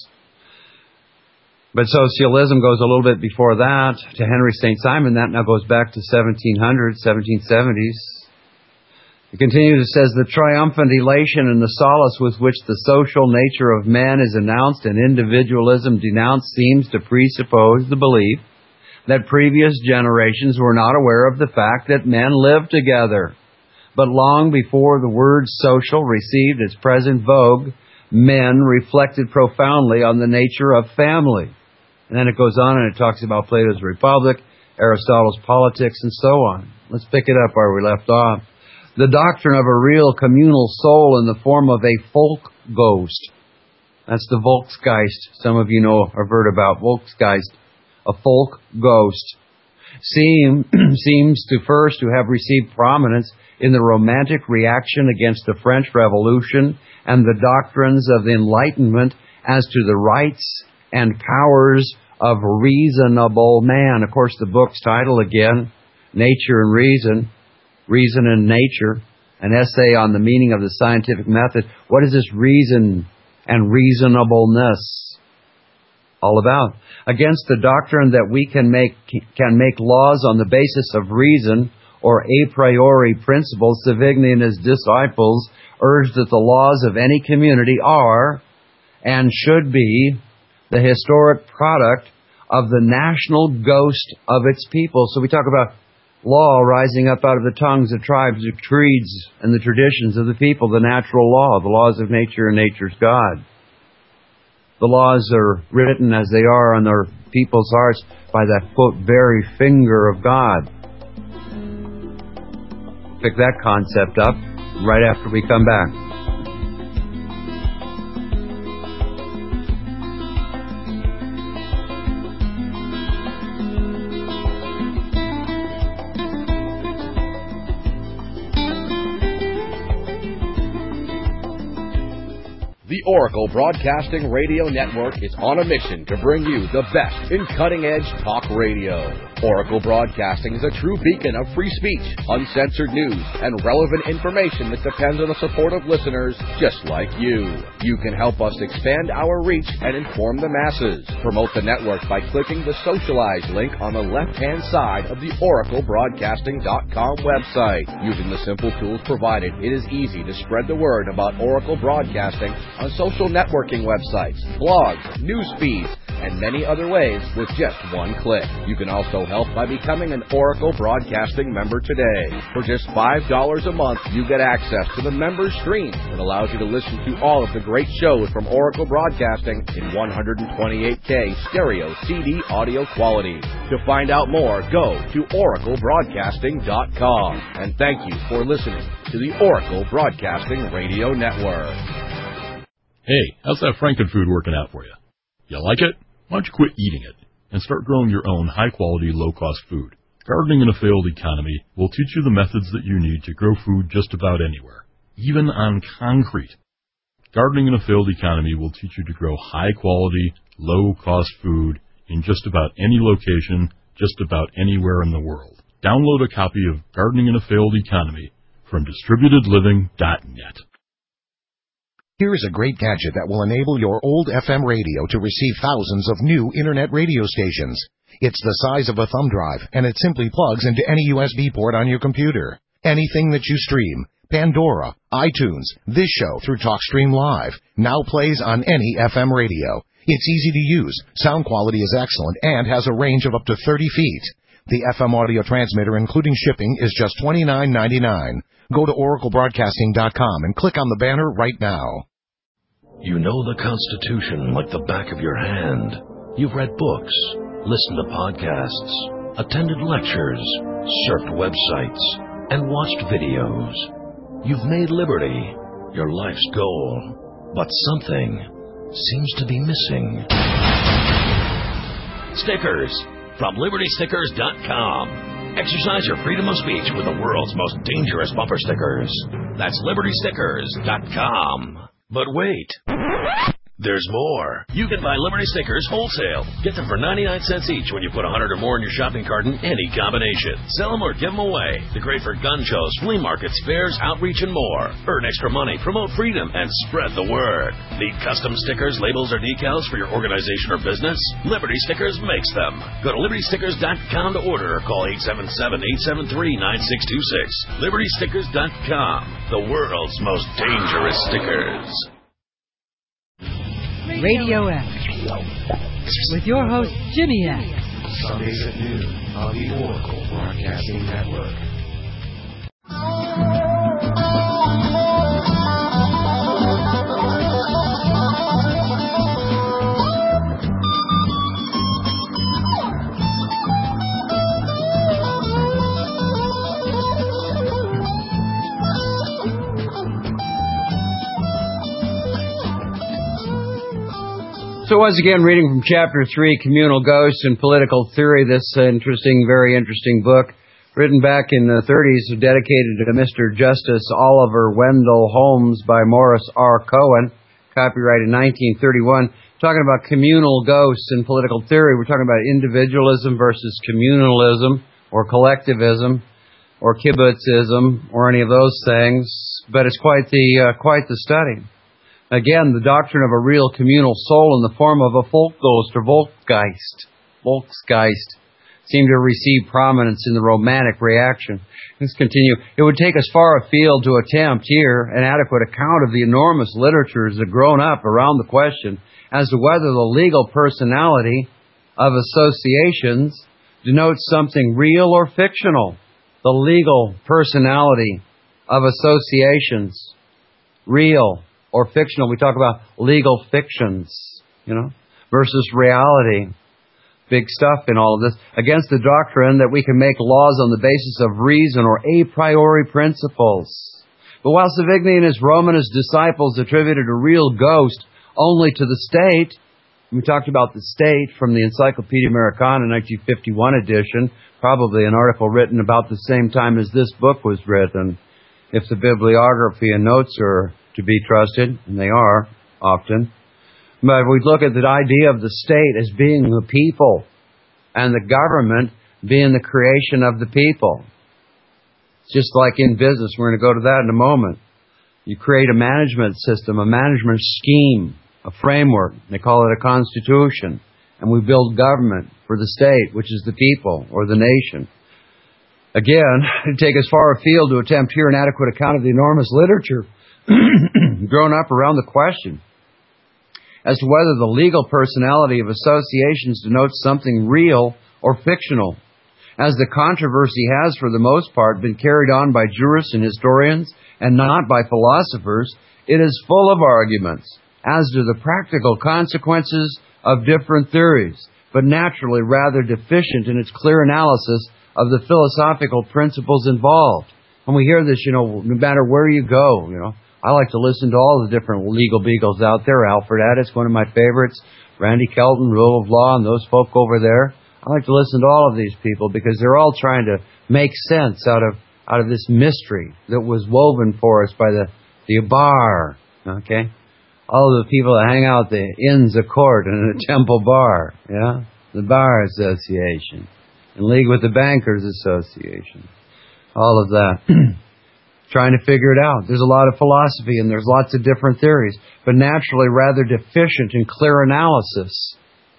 But socialism goes a little bit before that to Henry Saint Simon. That now goes back to seventeen hundreds, seventeen seventies. It continues, it says, the triumphant elation and the solace with which the social nature of man is announced and individualism denounced seems to presuppose the belief that previous generations were not aware of the fact that men live together. But long before the word social received its present vogue, men reflected profoundly on the nature of family. And then it goes on and it talks about Plato's Republic, Aristotle's Politics, and so on. Let's pick it up where we left off. The doctrine of a real communal soul in the form of a folk ghost. That's the Volksgeist. Some of you know or heard about Volksgeist. A folk ghost. Seem, seems to first to have received prominence in the Romantic reaction against the French Revolution and the doctrines of the Enlightenment as to the rights and powers of reasonable man. Of course, the book's title again, Nature and Reason, Reason and Nature, an essay on the meaning of the scientific method. What is this reason and reasonableness all about? Against the doctrine that we can make can make laws on the basis of reason or a priori principles, Savigny and his disciples urged that the laws of any community are and should be the historic product of the national ghost of its people. So we talk about law rising up out of the tongues, the tribes, the creeds, and the traditions of the people, the natural law, the laws of nature and nature's God. The laws are written as they are on their people's hearts by that, quote, very finger of God. Pick that concept up right after we come back. The Oracle Broadcasting Radio Network is on a mission to bring you the best in cutting-edge talk radio. Oracle Broadcasting is a true beacon of free speech, uncensored news, and relevant information that depends on the support of listeners just like you. You can help us expand our reach and inform the masses. Promote the network by clicking the Socialize link on the left-hand side of the oracle broadcasting dot com website. Using the simple tools provided, it is easy to spread the word about Oracle Broadcasting on social networking websites, blogs, news feeds, and many other ways with just one click. You can also help by becoming an Oracle Broadcasting member today. For just five dollars a month, you get access to the member stream that allows you to listen to all of the great shows from Oracle Broadcasting in one twenty-eight K stereo C D audio quality. To find out more, go to oracle broadcasting dot com. And thank you for listening to the Oracle Broadcasting Radio Network. Hey, how's that Frankenfood working out for you? You like it? Why don't you quit eating it and start growing your own high-quality, low-cost food? Gardening in a Failed Economy will teach you the methods that you need to grow food just about anywhere, even on concrete. Gardening in a Failed Economy will teach you to grow high-quality, low-cost food in just about any location, just about anywhere in the world. Download a copy of Gardening in a Failed Economy from distributed living dot net. Here's a great gadget that will enable your old F M radio to receive thousands of new Internet radio stations. It's the size of a thumb drive, and it simply plugs into any U S B port on your computer. Anything that you stream, Pandora, iTunes, this show through TalkStream Live, now plays on any F M radio. It's easy to use, sound quality is excellent, and has a range of up to thirty feet. The F M audio transmitter, including shipping, is just twenty-nine ninety-nine. Go to oracle broadcasting dot com and click on the banner right now. You know the Constitution like the back of your hand. You've read books, listened to podcasts, attended lectures, surfed websites, and watched videos. You've made liberty your life's goal, but something seems to be missing. Stickers from liberty stickers dot com. Exercise your freedom of speech with the world's most dangerous bumper stickers. That's liberty stickers dot com. But wait, there's more. You can buy Liberty stickers wholesale. Get them for ninety-nine cents each when you put one hundred or more in your shopping cart in any combination. Sell them or give them away. They're great for gun shows, flea markets, fairs, outreach, and more. Earn extra money, promote freedom, and spread the word. Need custom stickers, labels, or decals for your organization or business? Liberty Stickers makes them. Go to liberty stickers dot com to order or call eight seven seven, eight seven three, nine six two six. liberty stickers dot com, the world's most dangerous stickers. Radio X, with your host, Jimmy X. Sundays at noon on the Oracle Broadcasting Network. So once again, reading from Chapter three, Communal Ghosts and Political Theory, this interesting, very interesting book, written back in the thirties, dedicated to Mister Justice Oliver Wendell Holmes by Morris R. Cohen, copyrighted nineteen thirty-one, talking about communal ghosts and political theory. We're talking about individualism versus communalism, or collectivism, or kibbutzism, or any of those things, but it's quite the, uh, quite the study. Again, the doctrine of a real communal soul in the form of a folk ghost or Volksgeist, Volksgeist, seemed to receive prominence in the Romantic reaction. Let's continue. It would take us far afield to attempt here an adequate account of the enormous literatures that have grown up around the question as to whether the legal personality of associations denotes something real or fictional. The legal personality of associations, real or fictional. We talk about legal fictions, you know, versus reality. Big stuff in all of this. Against the doctrine that we can make laws on the basis of reason or a priori principles. But while Savigny and his Romanist disciples attributed a real ghost only to the state, we talked about the state from the Encyclopedia Americana nineteen fifty-one edition, probably an article written about the same time as this book was written, if the bibliography and notes are to be trusted, and they are often. But we look at the idea of the state as being the people, and the government being the creation of the people. Just like in business, we're going to go to that in a moment. You create a management system, a management scheme, a framework. They call it a constitution. And we build government for the state, which is the people, or the nation. Again, it'd take us far afield to attempt here an adequate account of the enormous literature grown up around the question as to whether the legal personality of associations denotes something real or fictional. As the controversy has, for the most part, been carried on by jurists and historians and not by philosophers, it is full of arguments as to the practical consequences of different theories, but naturally rather deficient in its clear analysis of the philosophical principles involved. And we hear this, you know, no matter where you go, you know. I like to listen to all the different legal beagles out there. Alfred Addis, one of my favorites. Randy Kelton, Rule of Law, and those folk over there. I like to listen to all of these people because they're all trying to make sense out of out of this mystery that was woven for us by the, the bar, okay? All of the people that hang out at the Inns of Court and the Temple Bar, yeah? The Bar Association. In league with the Bankers Association. All of that. Trying to figure it out. There's a lot of philosophy and there's lots of different theories, but naturally rather deficient in clear analysis.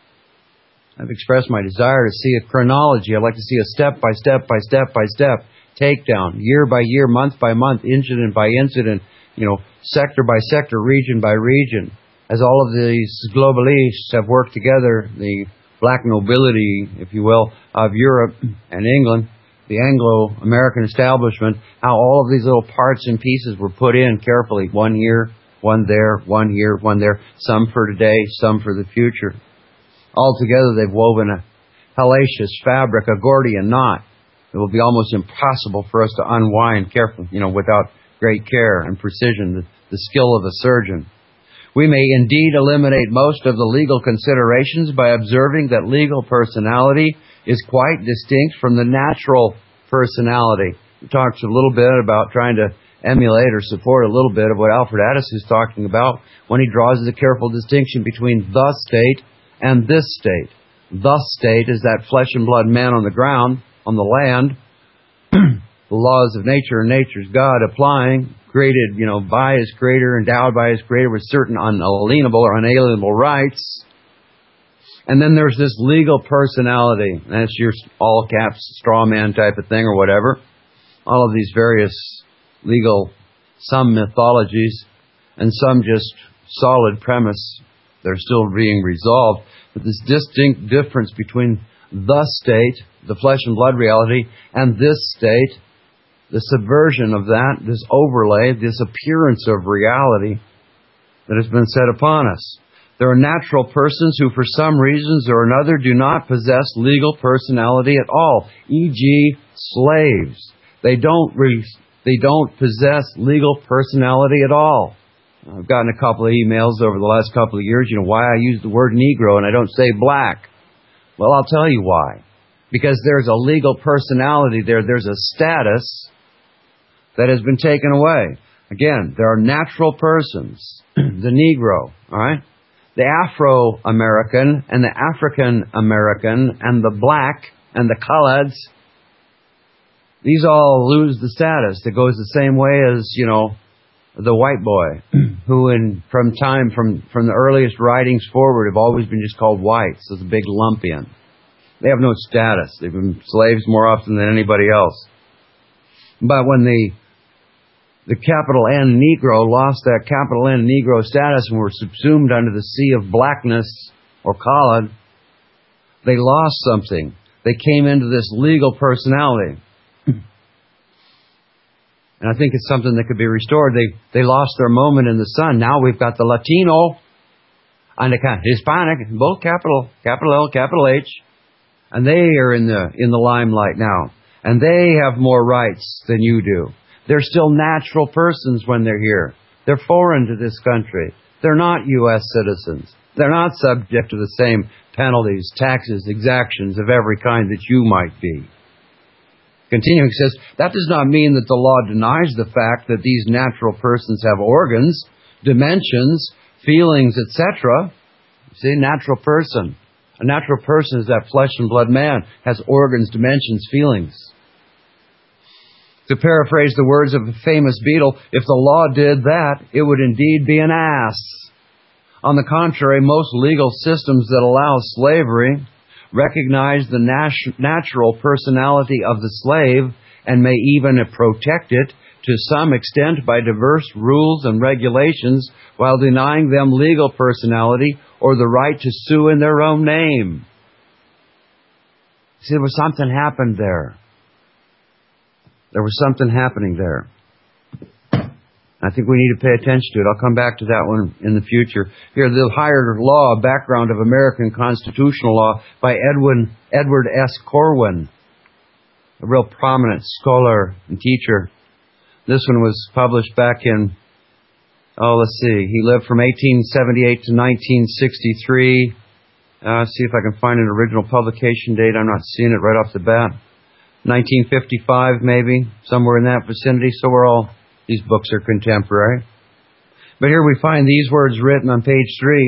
I've expressed my desire to see a chronology. I'd like to see a step by step by step by step takedown, year by year, month by month, incident by incident, you know, sector by sector, region by region. As all of these globalists have worked together, the black nobility, if you will, of Europe and England, the Anglo-American establishment, how all of these little parts and pieces were put in carefully, one here, one there, one here, one there, some for today, some for the future. Altogether, they've woven a hellacious fabric, a Gordian knot. It will be almost impossible for us to unwind carefully, you know, without great care and precision, the, the skill of a surgeon. We may indeed eliminate most of the legal considerations by observing that legal personality is quite distinct from the natural personality. We talked a little bit about trying to emulate or support a little bit of what Alfred Addis is talking about when he draws the careful distinction between the state and this state. The state is that flesh and blood man on the ground, on the land, the laws of nature and nature's God applying, created, you know, by his creator, endowed by his creator with certain unalienable or unalienable rights. And then there's this legal personality. That's your all caps straw man type of thing or whatever. All of these various legal, some mythologies and some just solid premise. They're still being resolved. But this distinct difference between the state, the flesh and blood reality, and this state, the subversion of that, this overlay, this appearance of reality that has been set upon us. There are natural persons who, for some reasons or another, do not possess legal personality at all, for example slaves. They don't re- they don't possess legal personality at all. I've gotten a couple of emails over the last couple of years, you know, why I use the word Negro and I don't say black. Well, I'll tell you why. Because there's a legal personality there. There's a status that has been taken away. Again, there are natural persons. The Negro, all right? The Afro-American and the African-American and the black and the coloreds, these all lose the status. That goes the same way as, you know, the white boy, who in from time, from, from the earliest writings forward have always been just called whites. It's a big lumpian. They have no status. They've been slaves more often than anybody else. But when the the capital N Negro lost that capital N Negro status and were subsumed under the sea of blackness or colored, they lost something. They came into this legal personality. And I think it's something that could be restored. They they lost their moment in the sun. Now we've got the Latino and the Hispanic, both capital capital L, capital H, and they are in the in the limelight now. And they have more rights than you do. They're still natural persons when they're here. They're foreign to this country. They're not U S citizens. They're not subject to the same penalties, taxes, exactions of every kind that you might be. Continuing, says, that does not mean that the law denies the fact that these natural persons have organs, dimensions, feelings, et cetera. See, natural person. A natural person is that flesh and blood man, has organs, dimensions, feelings. To paraphrase the words of a famous Beatle, if the law did that, it would indeed be an ass. On the contrary, most legal systems that allow slavery recognize the nat- natural personality of the slave and may even protect it to some extent by diverse rules and regulations while denying them legal personality or the right to sue in their own name. See, there was something happened there. There was something happening there. I think we need to pay attention to it. I'll come back to that one in the future. Here, the Higher Law, Background of American Constitutional Law by Edwin, Edward S. Corwin, a real prominent scholar and teacher. This one was published back in, oh, let's see, he lived from eighteen seventy-eight to nineteen sixty-three. Uh, see if I can find an original publication date. I'm not seeing it right off the bat. nineteen fifty-five, maybe, somewhere in that vicinity. So we're all, these books are contemporary. But here we find these words written on page three.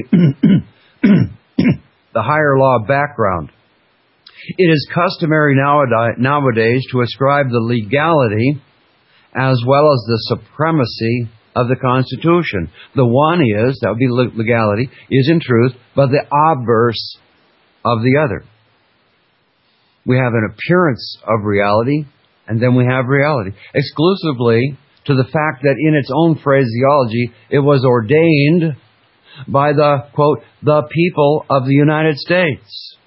The Higher Law Background. It is customary nowadays to ascribe the legality as well as the supremacy of the Constitution. The one is, that would be legality, is in truth, but the obverse of the other. We have an appearance of reality, and then we have reality. Exclusively to the fact that in its own phraseology, it was ordained by the, quote, the people of the United States.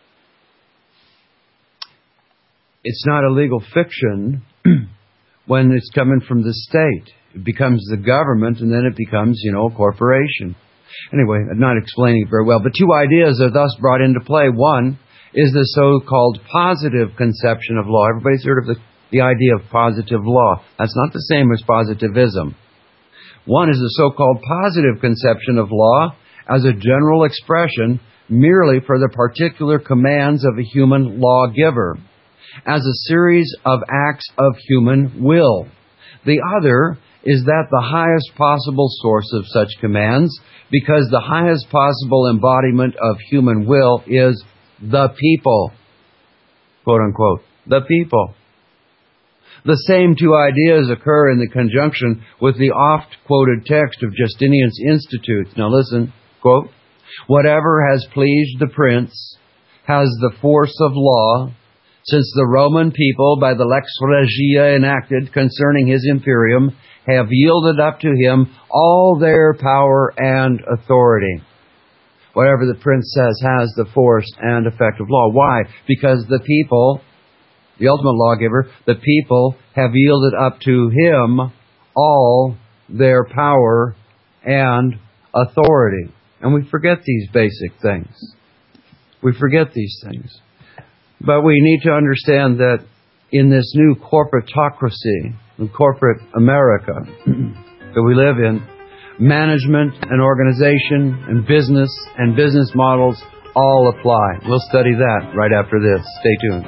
It's not a legal fiction when it's coming from the state. It becomes the government, and then it becomes, you know, a corporation. Anyway, I'm not explaining it very well, but two ideas are thus brought into play. One is the so-called positive conception of law. Everybody's heard of the, the idea of positive law. That's not the same as positivism. One is the so-called positive conception of law as a general expression merely for the particular commands of a human lawgiver, as a series of acts of human will. The other is that the highest possible source of such commands, because the highest possible embodiment of human will is the people, quote unquote, the people. The same two ideas occur in the conjunction with the oft-quoted text of Justinian's Institutes. Now listen, quote, whatever has pleased the prince has the force of law, since the Roman people, by the lex regia enacted concerning his imperium, have yielded up to him all their power and authority. Whatever the prince says has the force and effect of law. Why? Because the people, the ultimate lawgiver, the people have yielded up to him all their power and authority. And we forget these basic things. We forget these things. But we need to understand that in this new corporatocracy, in corporate America that we live in, management and organization and business and business models all apply. We'll study that right after this. Stay tuned.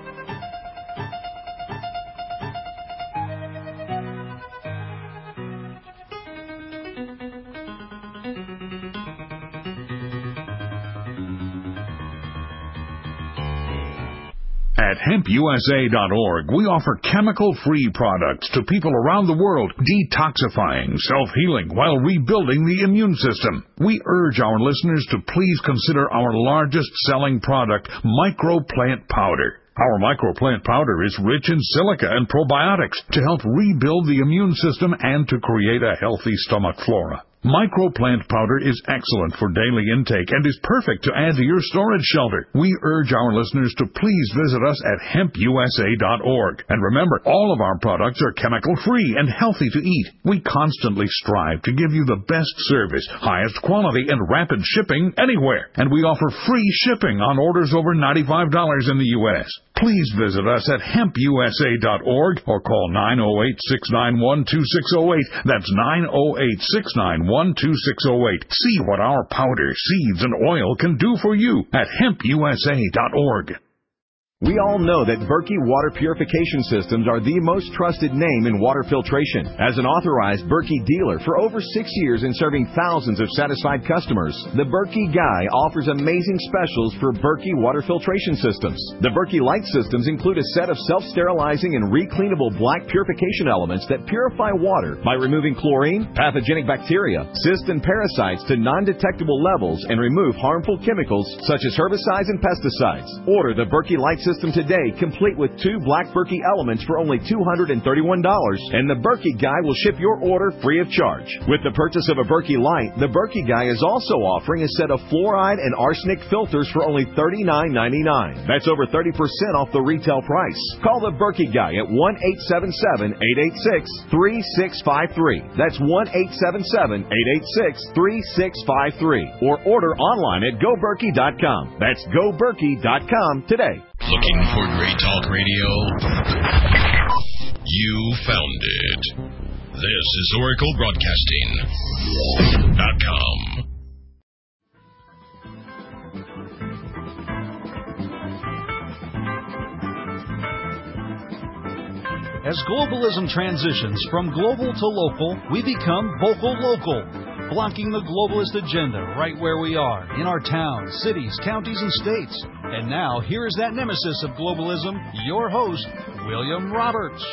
At hemp U S A dot org, we offer chemical-free products to people around the world, detoxifying, self-healing, while rebuilding the immune system. We urge our listeners to please consider our largest-selling product, Microplant Powder. Our Microplant Powder is rich in silica and probiotics to help rebuild the immune system and to create a healthy stomach flora. Microplant Powder is excellent for daily intake and is perfect to add to your storage shelter. We urge our listeners to please visit us at hemp U S A dot org. And remember, all of our products are chemical-free and healthy to eat. We constantly strive to give you the best service, highest quality, and rapid shipping anywhere. And we offer free shipping on orders over ninety-five dollars in the U S Please visit us at hemp U S A dot org or call nine oh eight, six nine one, two six oh eight. That's nine oh eight, six nine one, two six oh eight. See what our powder, seeds, and oil can do for you at hemp U S A dot org. We all know that Berkey Water Purification Systems are the most trusted name in water filtration. As an authorized Berkey dealer for over six years and serving thousands of satisfied customers, the Berkey Guy offers amazing specials for Berkey Water Filtration Systems. The Berkey Light Systems include a set of self-sterilizing and recleanable black purification elements that purify water by removing chlorine, pathogenic bacteria, cysts, and parasites to non-detectable levels and remove harmful chemicals such as herbicides and pesticides. Order the Berkey Light Systems system today, complete with two Black Berkey elements for only two hundred thirty-one dollars, and the Berkey Guy will ship your order free of charge. With the purchase of a Berkey Light, the Berkey Guy is also offering a set of fluoride and arsenic filters for only thirty-nine ninety-nine. That's over thirty percent off the retail price. Call the Berkey Guy at one eight seven seven, eight eight six, three six five three. That's one eight seven seven, eight eight six, three six five three. Or order online at go berkey dot com. That's go berkey dot com today. Looking for great talk radio? You found it. This is Oracle Broadcasting dot com. As globalism transitions from global to local, we become vocal local, blocking the globalist agenda right where we are, in our towns, cities, counties, and states. And now, here is that nemesis of globalism, your host, William Roberts.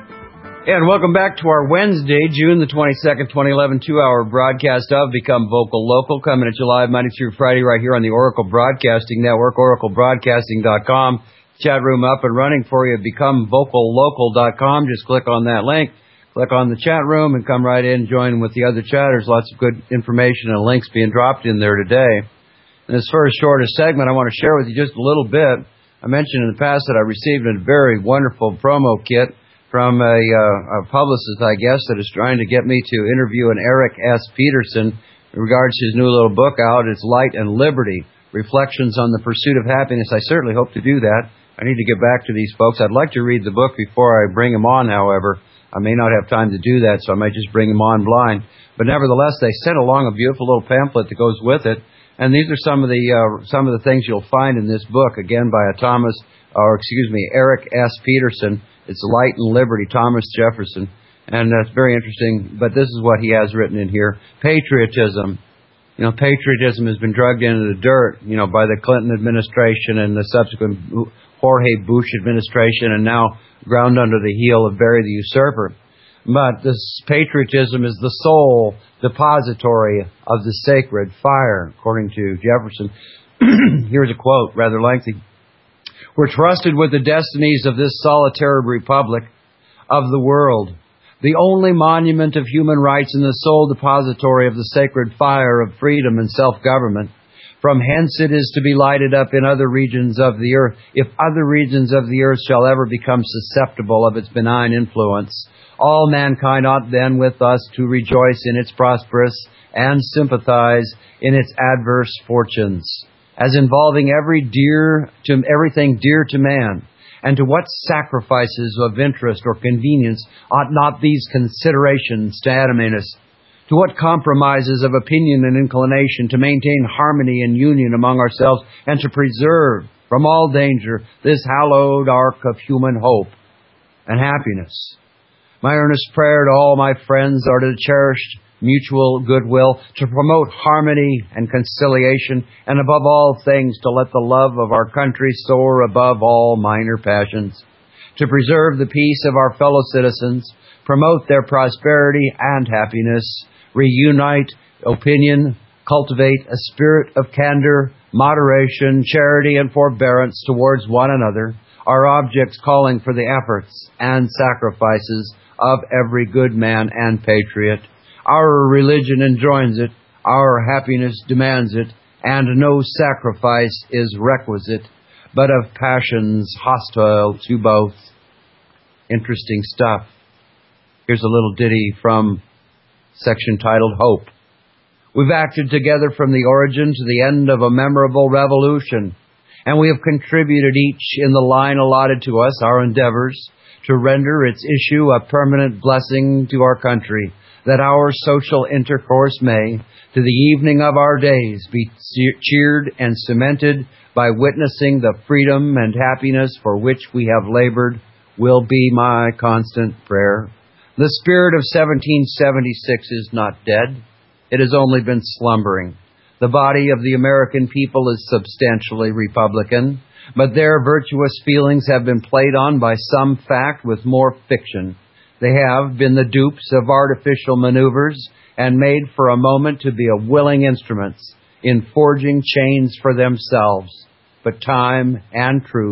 And welcome back to our Wednesday, June the twenty-second, twenty eleven, two-hour broadcast of Become Vocal Local, coming at you live Monday through Friday right here on the Oracle Broadcasting Network, oracle broadcasting dot com. Chat room up and running for you, become vocal local dot com. Just click on that link, click on the chat room, and come right in and join with the other chatters. Lots of good information and links being dropped in there today. In this first shortest segment, I want to share with you just a little bit. I mentioned in the past that I received a very wonderful promo kit from a, uh, a publicist, I guess, that is trying to get me to interview an Eric S. Peterson in regards to his new little book out. It's Light and Liberty, Reflections on the Pursuit of Happiness. I certainly hope to do that. I need to get back to these folks. I'd like to read the book before I bring them on, however. I may not have time to do that, so I might just bring them on blind. But nevertheless, they sent along a beautiful little pamphlet that goes with it. And these are some of the uh, some of the things you'll find in this book, again, by a Thomas, or excuse me, Eric S. Peterson. It's Light and Liberty, Thomas Jefferson. And that's very interesting. But this is what he has written in here. Patriotism. You know, patriotism has been drugged into the dirt, you know, by the Clinton administration and the subsequent Jorge Bush administration, and now ground under the heel of Barry the Usurper. But this patriotism is the sole depository of the sacred fire, according to Jefferson. Here's a quote, rather lengthy. We're trusted with the destinies of this solitary republic of the world, the only monument of human rights and the sole depository of the sacred fire of freedom and self-government. From hence it is to be lighted up in other regions of the earth, if other regions of the earth shall ever become susceptible of its benign influence. All mankind ought then with us to rejoice in its prosperous and sympathize in its adverse fortunes, as involving every dear to everything dear to man. And to what sacrifices of interest or convenience ought not these considerations to animate us? To what compromises of opinion and inclination to maintain harmony and union among ourselves and to preserve from all danger this hallowed ark of human hope and happiness. My earnest prayer to all my friends are to cherish mutual goodwill, to promote harmony and conciliation, and above all things to let the love of our country soar above all minor passions, to preserve the peace of our fellow citizens, promote their prosperity and happiness, reunite opinion, cultivate a spirit of candor, moderation, charity, and forbearance towards one another, are objects calling for the efforts and sacrifices of every good man and patriot. Our religion enjoins it, our happiness demands it, and no sacrifice is requisite, but of passions hostile to both. Interesting stuff. Here's a little ditty from section titled Hope. We've acted together from the origin to the end of a memorable revolution, and we have contributed each in the line allotted to us our endeavors to render its issue a permanent blessing to our country, that our social intercourse may, to the evening of our days, be cheered and cemented by witnessing the freedom and happiness for which we have labored, will be my constant prayer. The spirit of seventeen seventy-six is not dead. It has only been slumbering. The body of the American people is substantially Republican, but their virtuous feelings have been played on by some fact with more fiction. They have been the dupes of artificial maneuvers and made for a moment to be a willing instruments in forging chains for themselves. But time and truth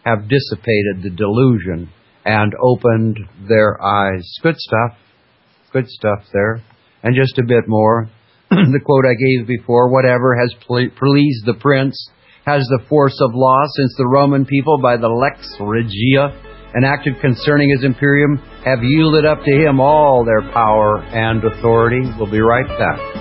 have dissipated the delusion and opened their eyes. Good stuff. Good stuff there. And just a bit more. The quote I gave before, whatever has ple- pleased the prince has the force of law, since the Roman people by the Lex Regia enacted concerning his imperium have yielded up to him all their power and authority. We'll be right back.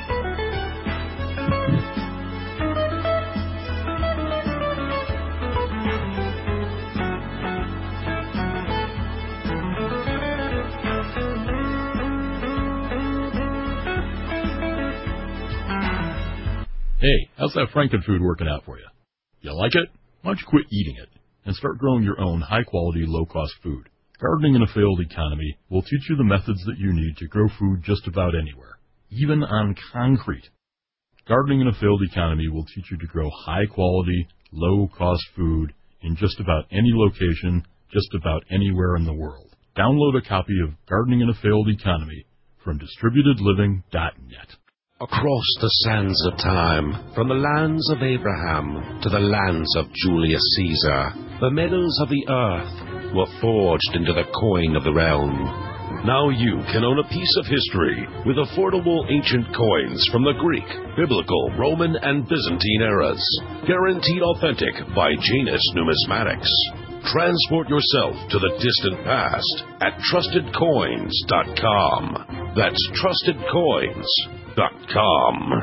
Hey, how's that Frankenfood working out for you? You like it? Why don't you quit eating it and start growing your own high-quality, low-cost food? Gardening in a Failed Economy will teach you the methods that you need to grow food just about anywhere, even on concrete. Gardening in a Failed Economy will teach you to grow high-quality, low-cost food in just about any location, just about anywhere in the world. Download a copy of Gardening in a Failed Economy from distributed living dot net. Across the sands of time, from the lands of Abraham to the lands of Julius Caesar, the metals of the earth were forged into the coin of the realm. Now you can own a piece of history with affordable ancient coins from the Greek, Biblical, Roman, and Byzantine eras. Guaranteed authentic by Janus Numismatics. Transport yourself to the distant past at trusted coins dot com. That's trusted coins dot com.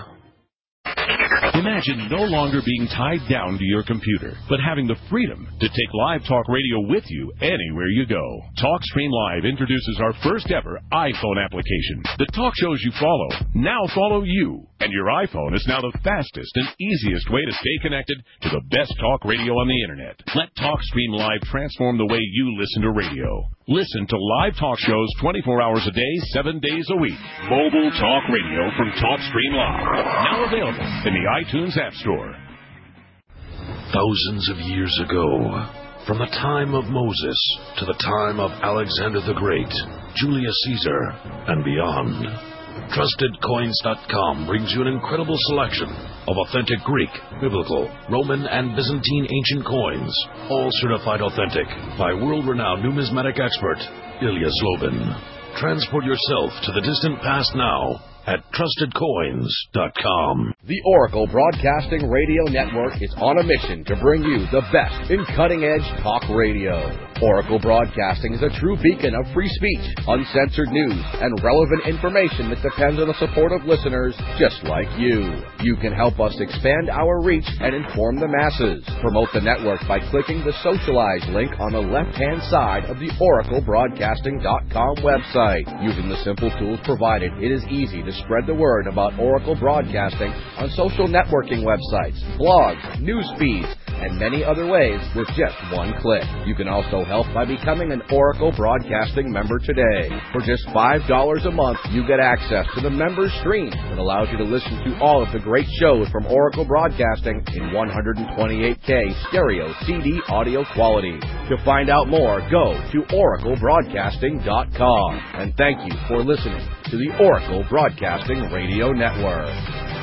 Imagine no longer being tied down to your computer, but having the freedom to take Live Talk Radio with you anywhere you go. TalkStream Live introduces our first ever iPhone application. The talk shows you follow now follow you, and your iPhone is now the fastest and easiest way to stay connected to the best talk radio on the internet. Let TalkStream Live transform the way you listen to radio. Listen to live talk shows twenty-four hours a day, seven days a week. Mobile talk radio from TalkStream Live. Now available in the iTunes App Store. Thousands of years ago, from the time of Moses to the time of Alexander the Great, Julius Caesar, and beyond, trusted coins dot com brings you an incredible selection of authentic Greek, Biblical, Roman, and Byzantine ancient coins, all certified authentic by world-renowned numismatic expert Ilya Slobin. Transport yourself to the distant past now at trusted coins dot com. The Oracle Broadcasting Radio Network is on a mission to bring you the best in cutting-edge talk radio. Oracle Broadcasting is a true beacon of free speech, uncensored news, and relevant information that depends on the support of listeners just like you. You can help us expand our reach and inform the masses. Promote the network by clicking the Socialize link on the left-hand side of the Oracle Broadcasting dot com website. Using the simple tools provided, it is easy to spread the word about Oracle Broadcasting on social networking websites, blogs, news feeds, and many other ways with just one click. You can also help by becoming an Oracle Broadcasting member today. For just five dollars a month, you get access to the member stream that allows you to listen to all of the great shows from Oracle Broadcasting in one twenty-eight K stereo C D audio quality. To find out more, go to Oracle Broadcasting dot com. And thank you for listening to the Oracle Broadcasting Radio Network.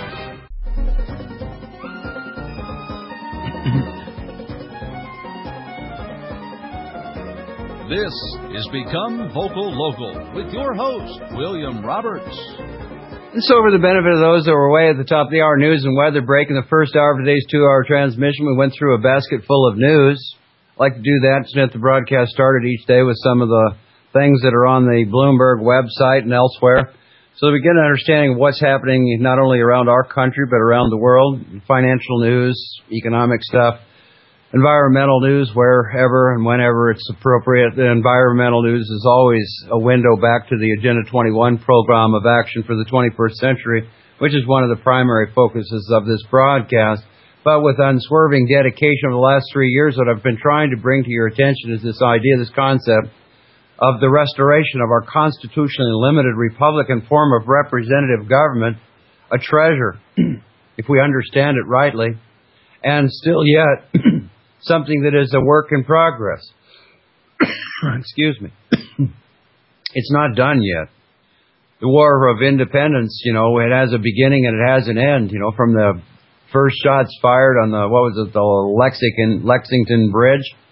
This is Become Vocal Local with your host, William Roberts. And so for the benefit of those that were away at the top of the hour news and weather break in the first hour of today's two-hour transmission, we went through a basket full of news. I like to do that to get the broadcast started each day with some of the things that are on the Bloomberg website and elsewhere, so that we get an understanding of what's happening not only around our country but around the world. Financial news, economic stuff, environmental news wherever and whenever it's appropriate. The environmental news is always a window back to the Agenda twenty-one program of action for the twenty-first century, which is one of the primary focuses of this broadcast. But with unswerving dedication over the last three years, what I've been trying to bring to your attention is this idea, this concept of the restoration of our constitutionally limited Republican form of representative government, a treasure, if we understand it rightly, and still yet something that is a work in progress. Excuse me. It's not done yet. The War of Independence, you know, it has a beginning and it has an end, you know, from the first shots fired on the, what was it, the Lexington, Lexington Bridge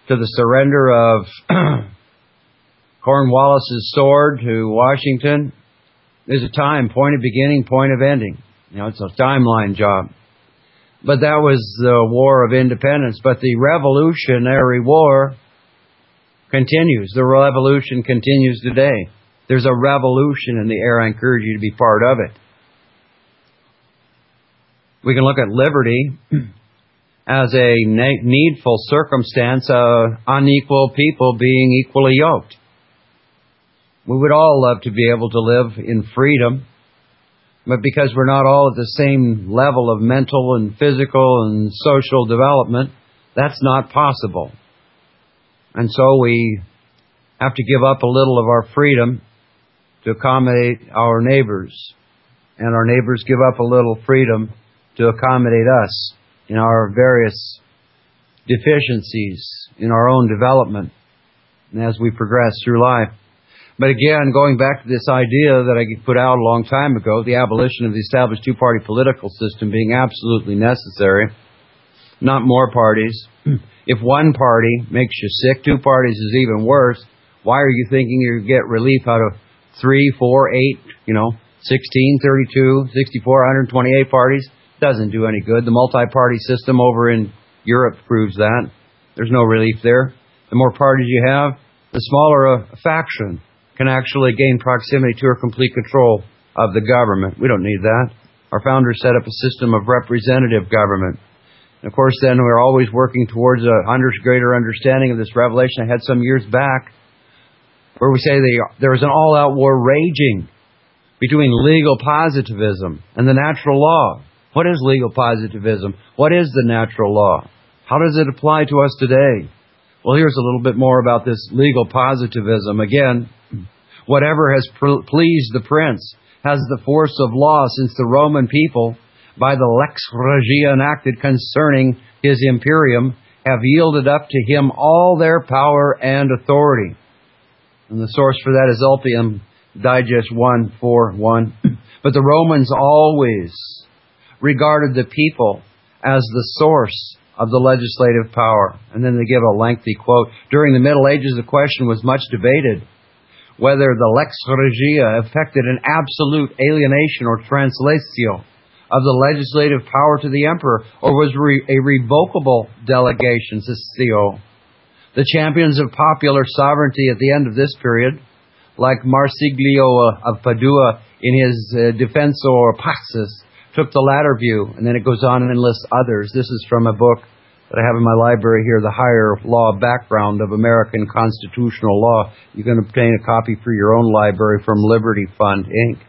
to the surrender of Cornwallis's sword to Washington. There's a time, point of beginning, point of ending. You know, it's a timeline job. But that was the War of Independence. But the Revolutionary War continues. The revolution continues today. There's a revolution in the air. I encourage you to be part of it. We can look at liberty as a needful circumstance of unequal people being equally yoked. We would all love to be able to live in freedom, but because we're not all at the same level of mental and physical and social development, that's not possible. And so we have to give up a little of our freedom to accommodate our neighbors. And our neighbors give up a little freedom to accommodate us in our various deficiencies in our own development and as we progress through life. But again, going back to this idea that I put out a long time ago, the abolition of the established two-party political system being absolutely necessary, not more parties. If one party makes you sick, two parties is even worse. Why are you thinking you get relief out of three, four, eight, you know, sixteen, thirty-two, sixty-four, one hundred twenty-eight parties? Doesn't do any good. The multi-party system over in Europe proves that. There's no relief there. The more parties you have, the smaller a faction can actually gain proximity to or complete control of the government. We don't need that. Our founders set up a system of representative government. And of course, then we're always working towards a under, greater understanding of this revelation I had some years back, where we say they, there is an all-out war raging between legal positivism and the natural law. What is legal positivism? What is the natural law? How does it apply to us today? Well, here's a little bit more about this legal positivism. Again, whatever has pleased the prince has the force of law, since the Roman people, by the lex regia enacted concerning his imperium, have yielded up to him all their power and authority. And the source for that is Ultium Digest one four one. But the Romans always regarded the people as the source of the legislative power. And then they give a lengthy quote. During the Middle Ages, the question was much debated whether the lex regia effected an absolute alienation or translatio of the legislative power to the emperor, or was re- a revocable delegation, cessio. The champions of popular sovereignty at the end of this period, like Marsiglio of Padua in his uh, Defensor Pacis, took the latter view, and then it goes on and lists others. This is from a book that I have in my library here, The Higher Law Background of American Constitutional Law. You can obtain a copy for your own library from Liberty Fund, Incorporated.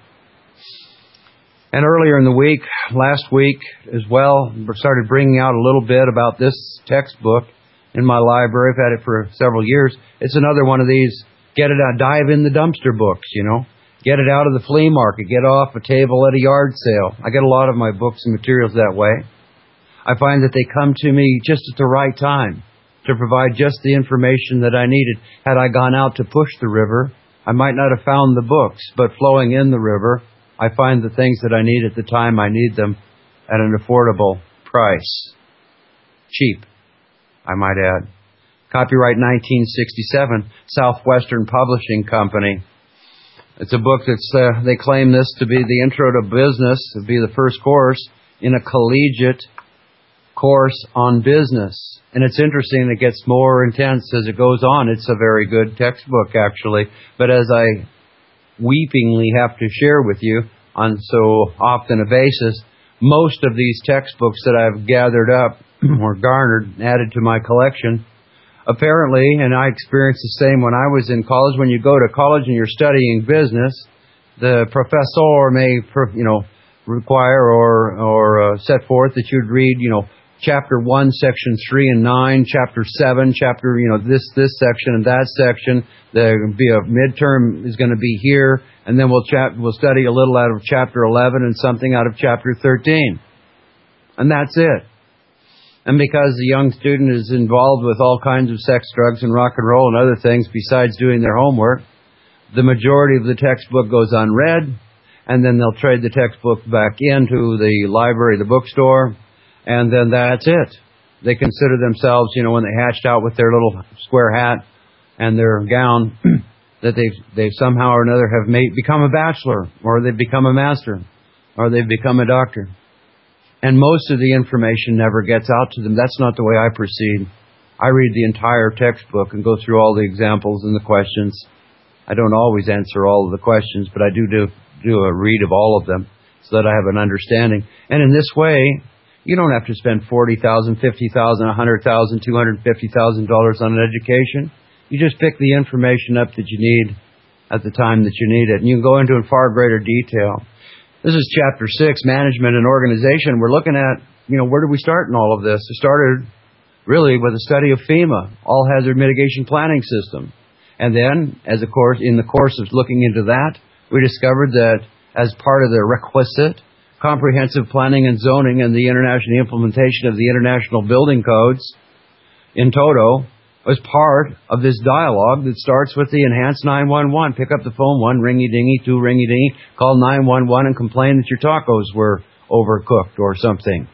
And earlier in the week, last week as well, we started bringing out a little bit about this textbook in my library. I've had it for several years. It's another one of these, get it out, dive in the dumpster books, you know. Get it out of the flea market. Get off a table at a yard sale. I get a lot of my books and materials that way. I find that they come to me just at the right time to provide just the information that I needed. Had I gone out to push the river, I might not have found the books, but flowing in the river, I find the things that I need at the time I need them at an affordable price. Cheap, I might add. Copyright nineteen sixty-seven, Southwestern Publishing Company. It's a book that's, uh, they claim this to be the intro to business, to be the first course in a collegiate course on business. And it's interesting, it gets more intense as it goes on. It's a very good textbook, actually. But as I weepingly have to share with you on so often a basis, most of these textbooks that I've gathered up or garnered, added to my collection, apparently, and I experienced the same when I was in college, when you go to college and you're studying business, the professor may, you know, require or, or uh, set forth that you'd read, you know, chapter one, section three and nine, chapter seven, chapter, you know, this, this section and that section. There'll be a midterm is going to be here, and then we'll chap- we'll study a little out of chapter eleven and something out of chapter thirteen. And that's it. And because the young student is involved with all kinds of sex, drugs, and rock and roll and other things besides doing their homework, the majority of the textbook goes unread, and then they'll trade the textbook back into the library, the bookstore, and then that's it. they consider themselves, you know, when they hatched out with their little square hat and their gown, that they've, they've somehow or another have made, become a bachelor, or they've become a master, or they've become a doctor. And most of the information never gets out to them. That's not the way I proceed. I read the entire textbook and go through all the examples and the questions. I don't always answer all of the questions, but I do do, do a read of all of them so that I have an understanding. And in this way, you don't have to spend forty thousand dollars, fifty thousand dollars, one hundred thousand dollars, two hundred fifty thousand dollars on an education. You just pick the information up that you need at the time that you need it. And you can go into in far greater detail. This is Chapter six, Management and Organization. We're looking at, you know, where did we start in all of this? It started really with a study of FEMA, All Hazard Mitigation Planning System. And then, as a course, in the course of looking into that, we discovered that as part of the requisite comprehensive planning and zoning and the international implementation of the international building codes in toto was part of this dialogue that starts with the enhanced nine one one. Pick up the phone, one ringy-dingy, two ringy-dingy, call nine one one and complain that your tacos were overcooked or something.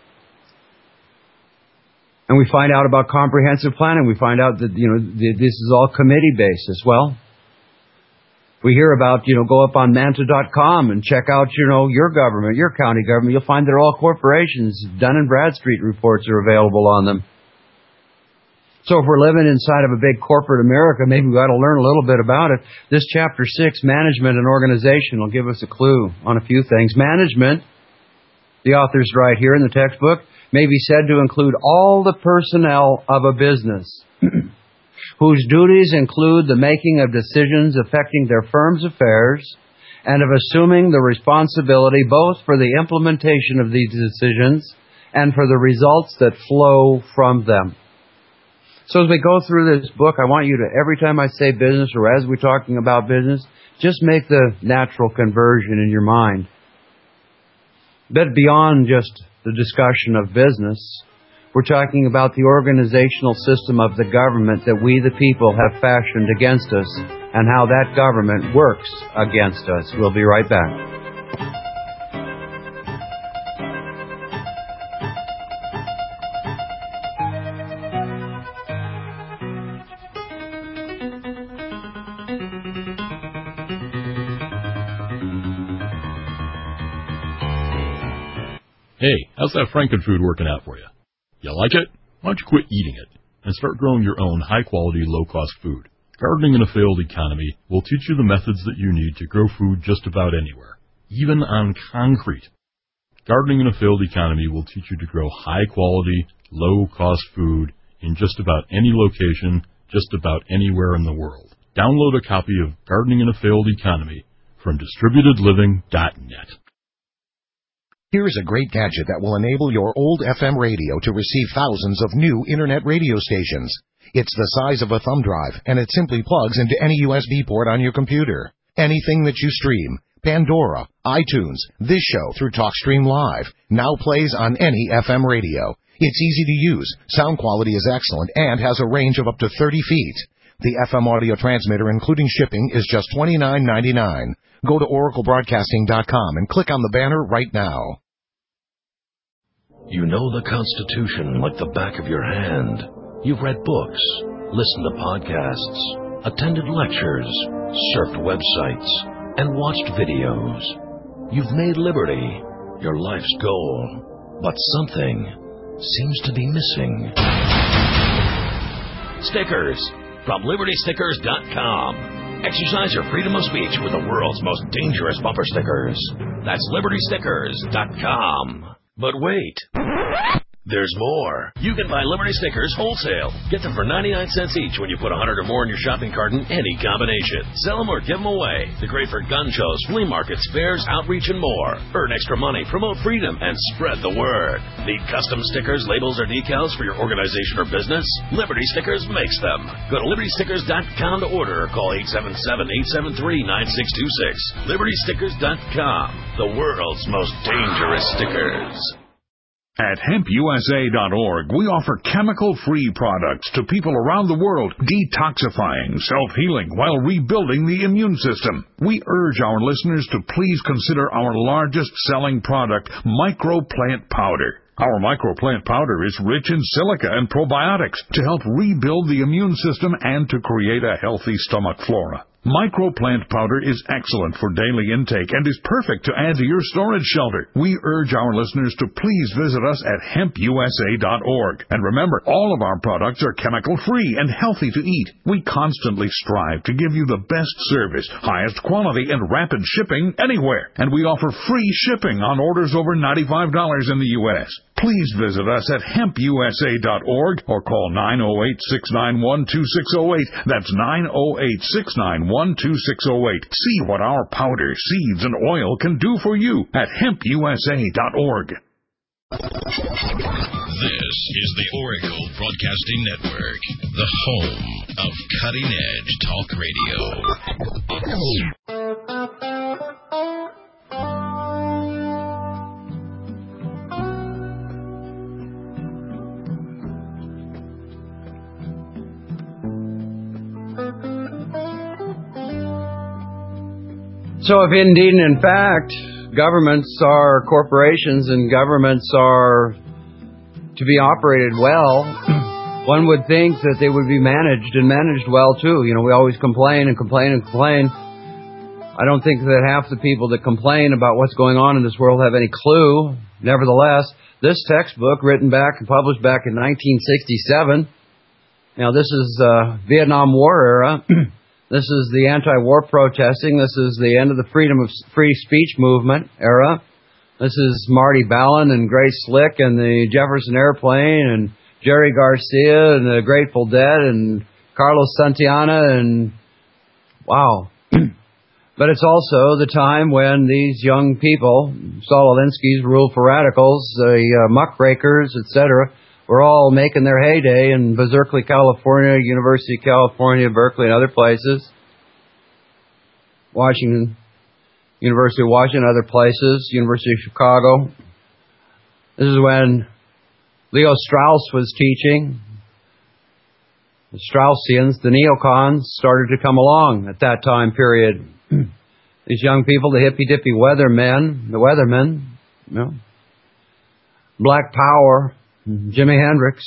And we find out about comprehensive planning. We find out that, you know, this is all committee basis. Well, we hear about, you know, go up on manta dot com and check out, you know, your government, your county government. You'll find they're all corporations. Dun and Bradstreet reports are available on them. So if we're living inside of a big corporate America, maybe we ought to learn a little bit about it. This Chapter six, Management and Organization, will give us a clue on a few things. Management, the authors write here in the textbook, may be said to include all the personnel of a business whose duties include the making of decisions affecting their firm's affairs and of assuming the responsibility both for the implementation of these decisions and for the results that flow from them. So as we go through this book, I want you to, every time I say business or as we're talking about business, just make the natural conversion in your mind. But beyond just the discussion of business, we're talking about the organizational system of the government that we, the people, have fashioned against us and how that government works against us. We'll be right back. Hey, how's that Frankenfood working out for you? You like it? Why don't you quit eating it and start growing your own high-quality, low-cost food? Gardening in a Failed Economy will teach you the methods that you need to grow food just about anywhere, even on concrete. Gardening in a Failed Economy will teach you to grow high-quality, low-cost food in just about any location, just about anywhere in the world. Download a copy of Gardening in a Failed Economy from distributed living dot net. Here's a great gadget that will enable your old F M radio to receive thousands of new Internet radio stations. It's the size of a thumb drive, and it simply plugs into any U S B port on your computer. Anything that you stream, Pandora, iTunes, this show through TalkStream Live, now plays on any F M radio. It's easy to use, sound quality is excellent, and has a range of up to thirty feet. The F M audio transmitter, including shipping, is just twenty-nine ninety-nine. Go to Oracle Broadcasting dot com and click on the banner right now. You know the Constitution like the back of your hand. You've read books, listened to podcasts, attended lectures, surfed websites, and watched videos. You've made liberty your life's goal, but something seems to be missing. Stickers from Liberty Stickers dot com. Exercise your freedom of speech with the world's most dangerous bumper stickers. That's Liberty Stickers dot com. But wait, there's more. You can buy Liberty Stickers wholesale. Get them for ninety-nine cents each when you put one hundred or more in your shopping cart in any combination. Sell them or give them away. They're great for gun shows, flea markets, fairs, outreach, and more. Earn extra money, promote freedom, and spread the word. Need custom stickers, labels, or decals for your organization or business? Liberty Stickers makes them. Go to Liberty Stickers dot com to order or call eight seven seven, eight seven three, nine six two six. Liberty Stickers dot com, the world's most dangerous stickers. At hemp U S A dot org, we offer chemical-free products to people around the world, detoxifying, self-healing, while rebuilding the immune system. We urge our listeners to please consider our largest-selling product, Microplant Powder. Our microplant powder is rich in silica and probiotics to help rebuild the immune system and to create a healthy stomach flora. Microplant powder is excellent for daily intake and is perfect to add to your storage shelter. We urge our listeners to please visit us at hemp u s a dot org. And remember, all of our products are chemical-free and healthy to eat. We constantly strive to give you the best service, highest quality, and rapid shipping anywhere. And we offer free shipping on orders over ninety-five dollars in the U S Please visit us at hemp u s a dot org or call nine oh eight, six nine one, two six oh eight. That's nine oh eight, six nine one, two six oh eight. See what our powder, seeds, and oil can do for you at hemp u s a dot org. This is the Oracle Broadcasting Network, the home of cutting-edge talk radio. So if indeed and in fact governments are corporations and governments are to be operated well, one would think that they would be managed and managed well too. You know, we always complain and complain and complain. I don't think that half the people that complain about what's going on in this world have any clue. Nevertheless, this textbook, written back and published back in nineteen sixty-seven, now this is uh, Vietnam War era. This is the anti-war protesting. This is the end of the freedom of free speech movement era. This is Marty Ballin and Grace Slick and the Jefferson Airplane and Jerry Garcia and the Grateful Dead and Carlos Santana and wow. But it's also the time when these young people, Saul Alinsky's Rule for Radicals, the uh, muckrakers, et cetera, were all making their heyday in Berkeley, California, University of California, Berkeley, and other places. Washington, University of Washington, other places, University of Chicago. This is when Leo Strauss was teaching. The Straussians, the neocons, started to come along at that time period. These young people, the hippy-dippy weathermen, the weathermen, you know, Black Power, Jimi Hendrix.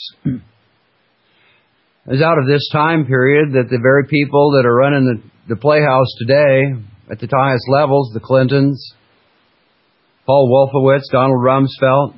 It's out of this time period that the very people that are running the, the Playhouse today at the highest levels, the Clintons, Paul Wolfowitz, Donald Rumsfeld,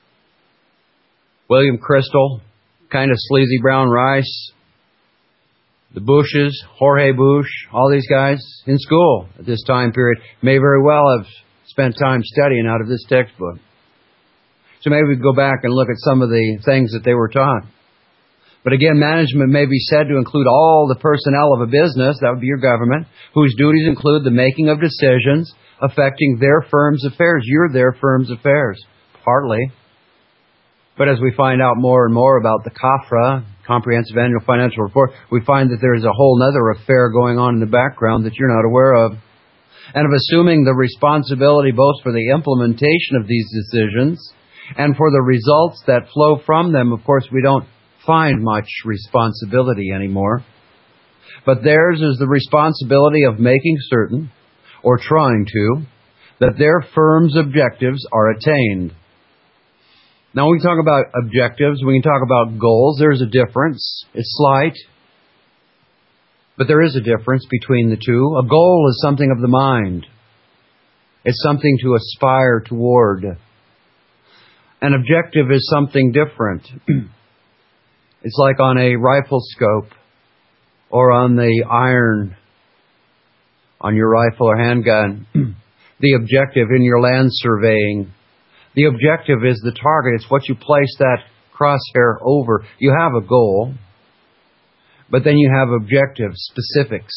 William Crystal, kind of sleazy brown rice, the Bushes, Jorge Bush, all these guys in school at this time period may very well have spent time studying out of this textbook. So maybe we go back and look at some of the things that they were taught. But again, management may be said to include all the personnel of a business, that would be your government, whose duties include the making of decisions affecting their firm's affairs. You're their firm's affairs, partly. But as we find out more and more about the C A F R A, Comprehensive Annual Financial Report, we find that there's a whole other affair going on in the background that you're not aware of. And of assuming the responsibility both for the implementation of these decisions and for the results that flow from them. Of course, we don't find much responsibility anymore. But theirs is the responsibility of making certain, or trying to, that their firm's objectives are attained. Now, when we talk about objectives, we can talk about goals. There's a difference. It's slight. But there is a difference between the two. A goal is something of the mind. It's something to aspire toward. An objective is something different. It's like on a rifle scope or on the iron on your rifle or handgun. The objective in your land surveying. The objective is the target. It's what you place that crosshair over. You have a goal, but then you have objectives, specifics.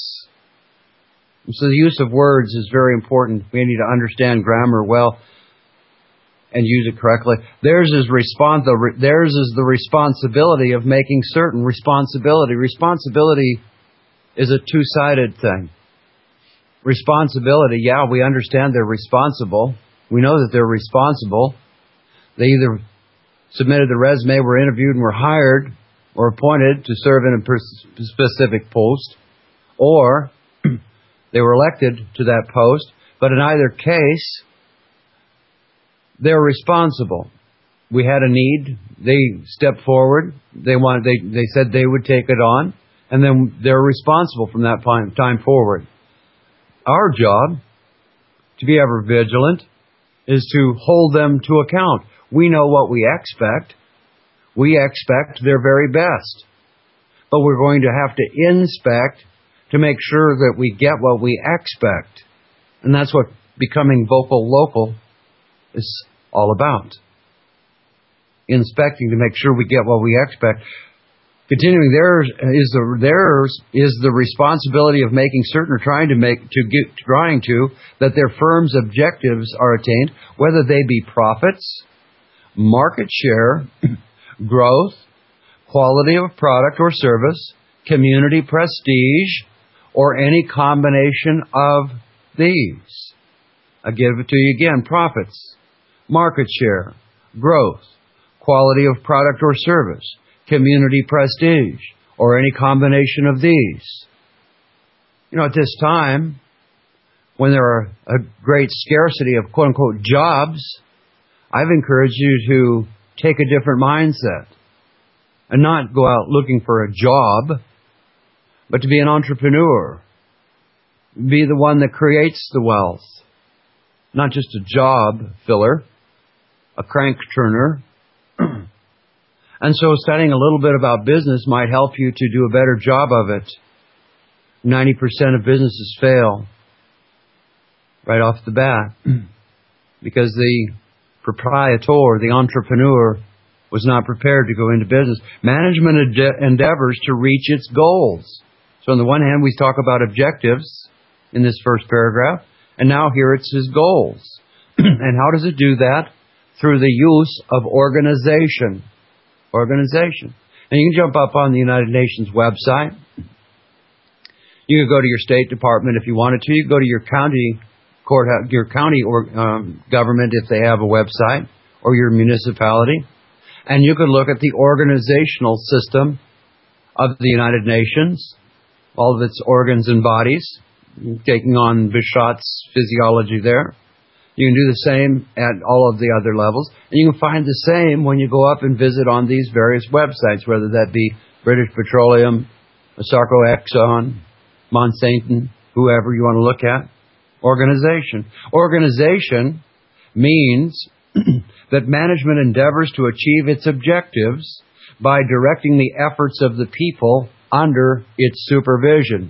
So the use of words is very important. We need to understand grammar well and use it correctly. Theirs is respons- the re- theirs is the responsibility of making certain. Responsibility. Responsibility is a two-sided thing. Responsibility, yeah, we understand they're responsible. We know that they're responsible. They either submitted the resume, were interviewed, and were hired or appointed to serve in a pers- specific post, or they were elected to that post. But in either case, they're responsible. we had a need. They stepped forward. They wanted. They they said they would take it on, and then they're responsible from that time forward. Our job, to be ever vigilant, is to hold them to account. We know what we expect. We expect their very best. But we're going to have to inspect to make sure that we get what we expect. And that's what becoming vocal local is all about. Inspecting to make sure we get what we expect. Continuing, theirs is the theirs is the responsibility of making certain, or trying to make to get trying to that their firm's objectives are attained, whether they be profits, market share, growth, quality of product or service, community prestige, or any combination of these. I give it to you again: profits, market share, growth, quality of product or service, community prestige, or any combination of these. You know, at this time, when there are a great scarcity of quote-unquote jobs, I've encouraged you to take a different mindset and not go out looking for a job, but to be an entrepreneur. Be the one that creates the wealth, not just a job filler, a crank turner. And so studying a little bit about business might help you to do a better job of it. ninety percent of businesses fail right off the bat because the proprietor, the entrepreneur, was not prepared to go into business. Management ende- endeavors to reach its goals. So on the one hand, we talk about objectives in this first paragraph, and now here it's his goals. And how does it do that? Through the use of organization. Organization. And you can jump up on the United Nations website. You can go to your State Department if you wanted to. You can go to your county court, your county or um, government if they have a website, or your municipality, and you can look at the organizational system of the United Nations, all of its organs and bodies, taking on Bichat's physiology there. You can do the same at all of the other levels. And you can find the same when you go up and visit on these various websites, whether that be British Petroleum, Sarco Exxon, Monsanto, whoever you want to look at. Organization. Organization means that management endeavors to achieve its objectives by directing the efforts of the people under its supervision.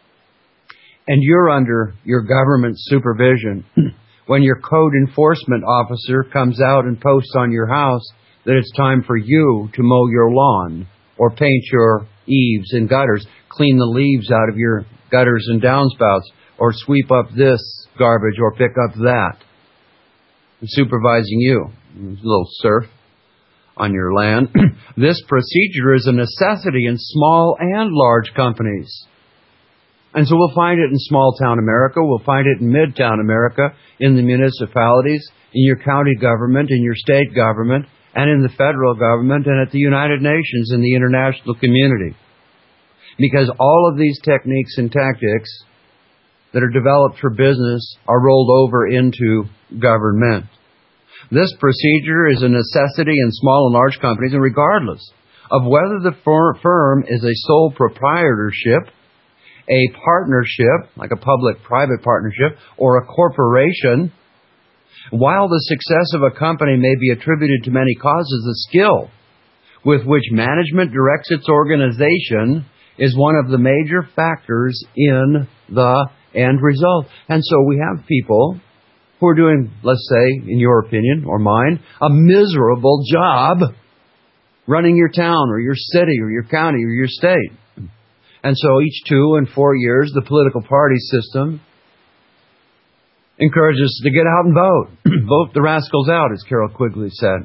And you're under your government's supervision. When your code enforcement officer comes out and posts on your house that it's time for you to mow your lawn or paint your eaves and gutters, clean the leaves out of your gutters and downspouts, or sweep up this garbage or pick up that. I'm supervising you. There's a little surf on your land. This procedure is a necessity in small and large companies. And so we'll find it in small-town America, we'll find it in mid-town America, in the municipalities, in your county government, in your state government, and in the federal government, and at the United Nations, in the international community. Because all of these techniques and tactics that are developed for business are rolled over into government. This procedure is a necessity in small and large companies, and regardless of whether the firm is a sole proprietorship, a partnership, like a public-private partnership, or a corporation, while the success of a company may be attributed to many causes, the skill with which management directs its organization is one of the major factors in the end result. And so we have people who are doing, let's say, in your opinion or mine, a miserable job running your town or your city or your county or your state. And so each two and four years, the political party system encourages us to get out and vote. Vote the rascals out, as Carol Quigley said.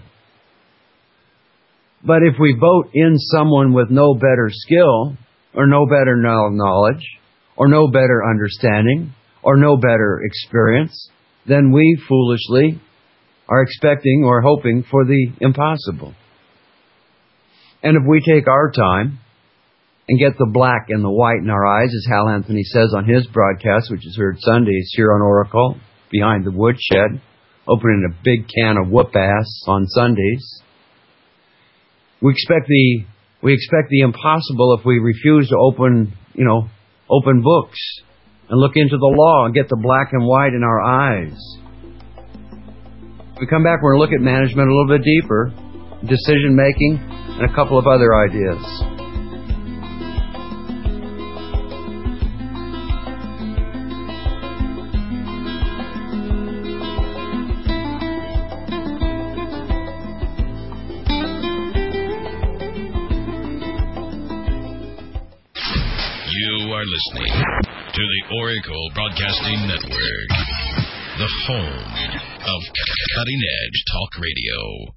But if we vote in someone with no better skill, or no better knowledge, or no better understanding, or no better experience, then we foolishly are expecting or hoping for the impossible. And if we take our time and get the black and the white in our eyes, as Hal Anthony says on his broadcast, which is heard Sundays here on Oracle, behind the woodshed, opening a big can of whoop-ass on Sundays. We expect the we expect the impossible if we refuse to open, you know, open books and look into the law and get the black and white in our eyes. We come back, we're going to look at management a little bit deeper, decision making, and a couple of other ideas. Listening to the Oracle Broadcasting Network, the home of cutting-edge talk radio.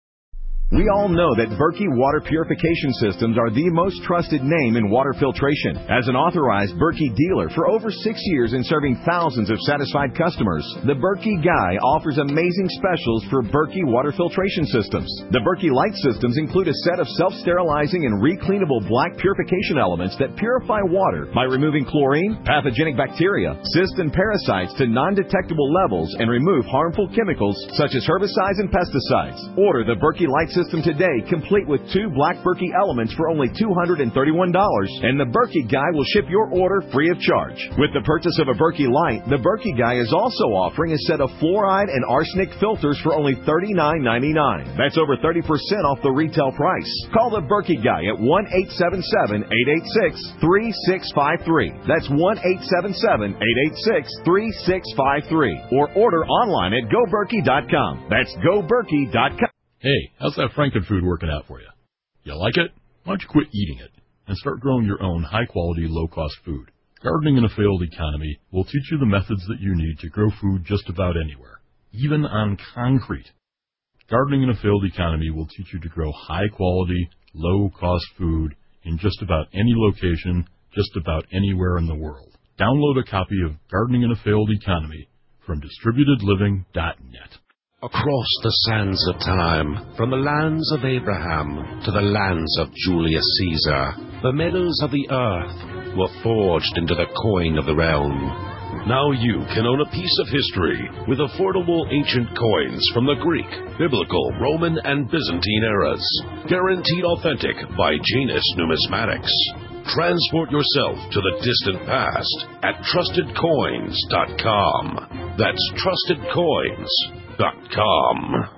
We all know that Berkey Water Purification Systems are the most trusted name in water filtration. As an authorized Berkey dealer for over six years and serving thousands of satisfied customers, the Berkey Guy offers amazing specials for Berkey Water Filtration Systems. The Berkey Light Systems include a set of self-sterilizing and recleanable black purification elements that purify water by removing chlorine, pathogenic bacteria, cysts, and parasites to non-detectable levels and remove harmful chemicals such as herbicides and pesticides. Order the Berkey Light System today, complete with two black Berkey elements for only two hundred thirty-one dollars, and the Berkey Guy will ship your order free of charge. With the purchase of a Berkey Light, the Berkey Guy is also offering a set of fluoride and arsenic filters for only thirty-nine ninety-nine. That's over thirty percent off the retail price. Call the Berkey Guy at one eight seven seven, eight eight six, three six five three. That's one eight seven seven, eight eight six, three six five three. Or order online at go berkey dot com. That's go berkey dot com. Hey, how's that Frankenfood working out for you? You like it? Why don't you quit eating it and start growing your own high-quality, low-cost food? Gardening in a Failed Economy will teach you the methods that you need to grow food just about anywhere, even on concrete. Gardening in a Failed Economy will teach you to grow high-quality, low-cost food in just about any location, just about anywhere in the world. Download a copy of Gardening in a Failed Economy from distributed living dot net. Across the sands of time, from the lands of Abraham to the lands of Julius Caesar, the metals of the earth were forged into the coin of the realm. Now you can own a piece of history with affordable ancient coins from the Greek, Biblical, Roman, and Byzantine eras. Guaranteed authentic by Janus Numismatics. Transport yourself to the distant past at trusted coins dot com. That's trusted coins dot com.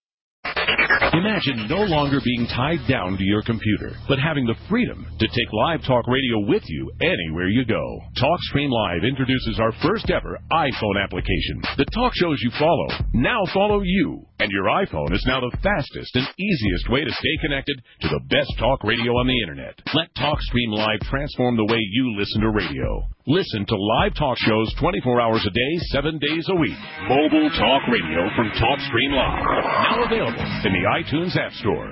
Imagine no longer being tied down to your computer, but having the freedom to take live talk radio with you anywhere you go. TalkStream Live introduces our first ever iPhone application. The talk shows you follow now follow you, and your iPhone is now the fastest and easiest way to stay connected to the best talk radio on the internet. Let TalkStream Live transform the way you listen to radio. Listen to live talk shows twenty-four hours a day, seven days a week. Mobile talk radio from TalkStream Live. Now available in the iTunes App Store.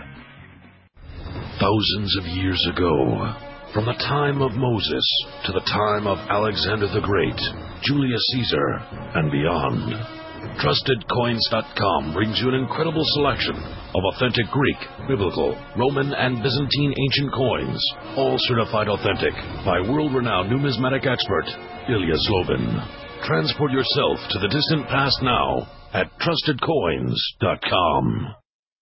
Thousands of years ago, from the time of Moses to the time of Alexander the Great, Julius Caesar, and beyond, trusted coins dot com brings you an incredible selection of authentic Greek, Biblical, Roman, and Byzantine ancient coins, all certified authentic by world-renowned numismatic expert Ilya Slovin. Transport yourself to the distant past now at trusted coins dot com.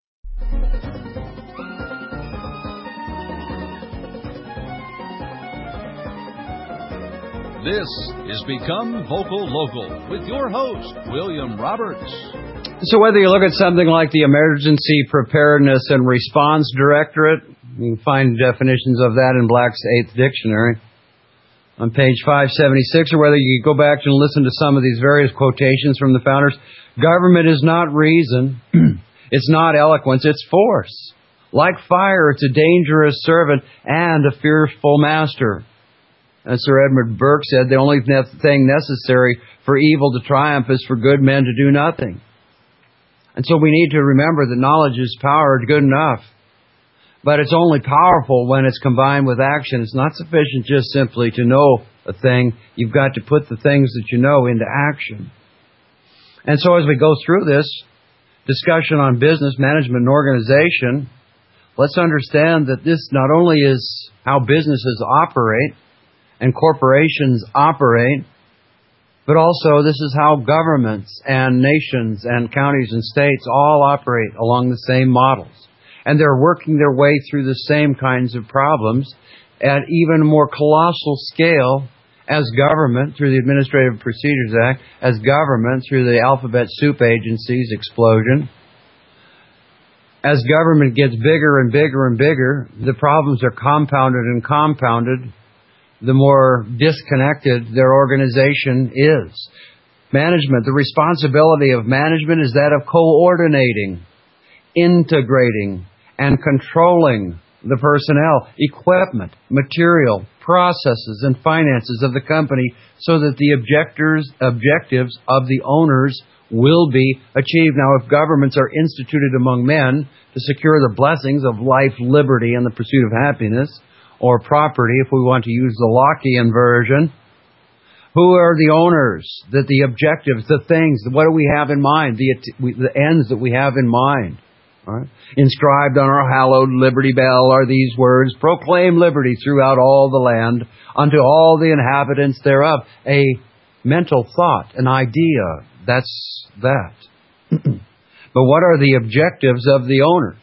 This is Become Vocal Local with your host, William Roberts. So whether you look at something like the Emergency Preparedness and Response Directorate, you can find definitions of that in Black's Eighth Dictionary on page five seventy-six, or whether you go back and listen to some of these various quotations from the founders, government is not reason, it's not eloquence, it's force. Like fire, it's a dangerous servant and a fearful master. As Sir Edmund Burke said, the only thing necessary for evil to triumph is for good men to do nothing. And so we need to remember that knowledge is power, good enough. But it's only powerful when it's combined with action. It's not sufficient just simply to know a thing. You've got to put the things that you know into action. And so as we go through this discussion on business management and organization, let's understand that this not only is how businesses operate and corporations operate, But also, this is how governments and nations and counties and states all operate along the same models. And they're working their way through the same kinds of problems at even a more colossal scale as government through the Administrative Procedures Act, as government through the alphabet soup agency's explosion. As government gets bigger and bigger and bigger, the problems are compounded and compounded, the more disconnected their organization is. Management, the responsibility of management is that of coordinating, integrating, and controlling the personnel, equipment, material, processes, and finances of the company so that the objectors, objectives of the owners will be achieved. Now, if governments are instituted among men to secure the blessings of life, liberty, and the pursuit of happiness, or property, if we want to use the Lockean version, who are the owners? That the objectives, the things, what do we have in mind? The, the ends that we have in mind. All right? Inscribed on our hallowed Liberty Bell are these words: proclaim liberty throughout all the land unto all the inhabitants thereof. A mental thought, an idea. That's that. But what are the objectives of the owners?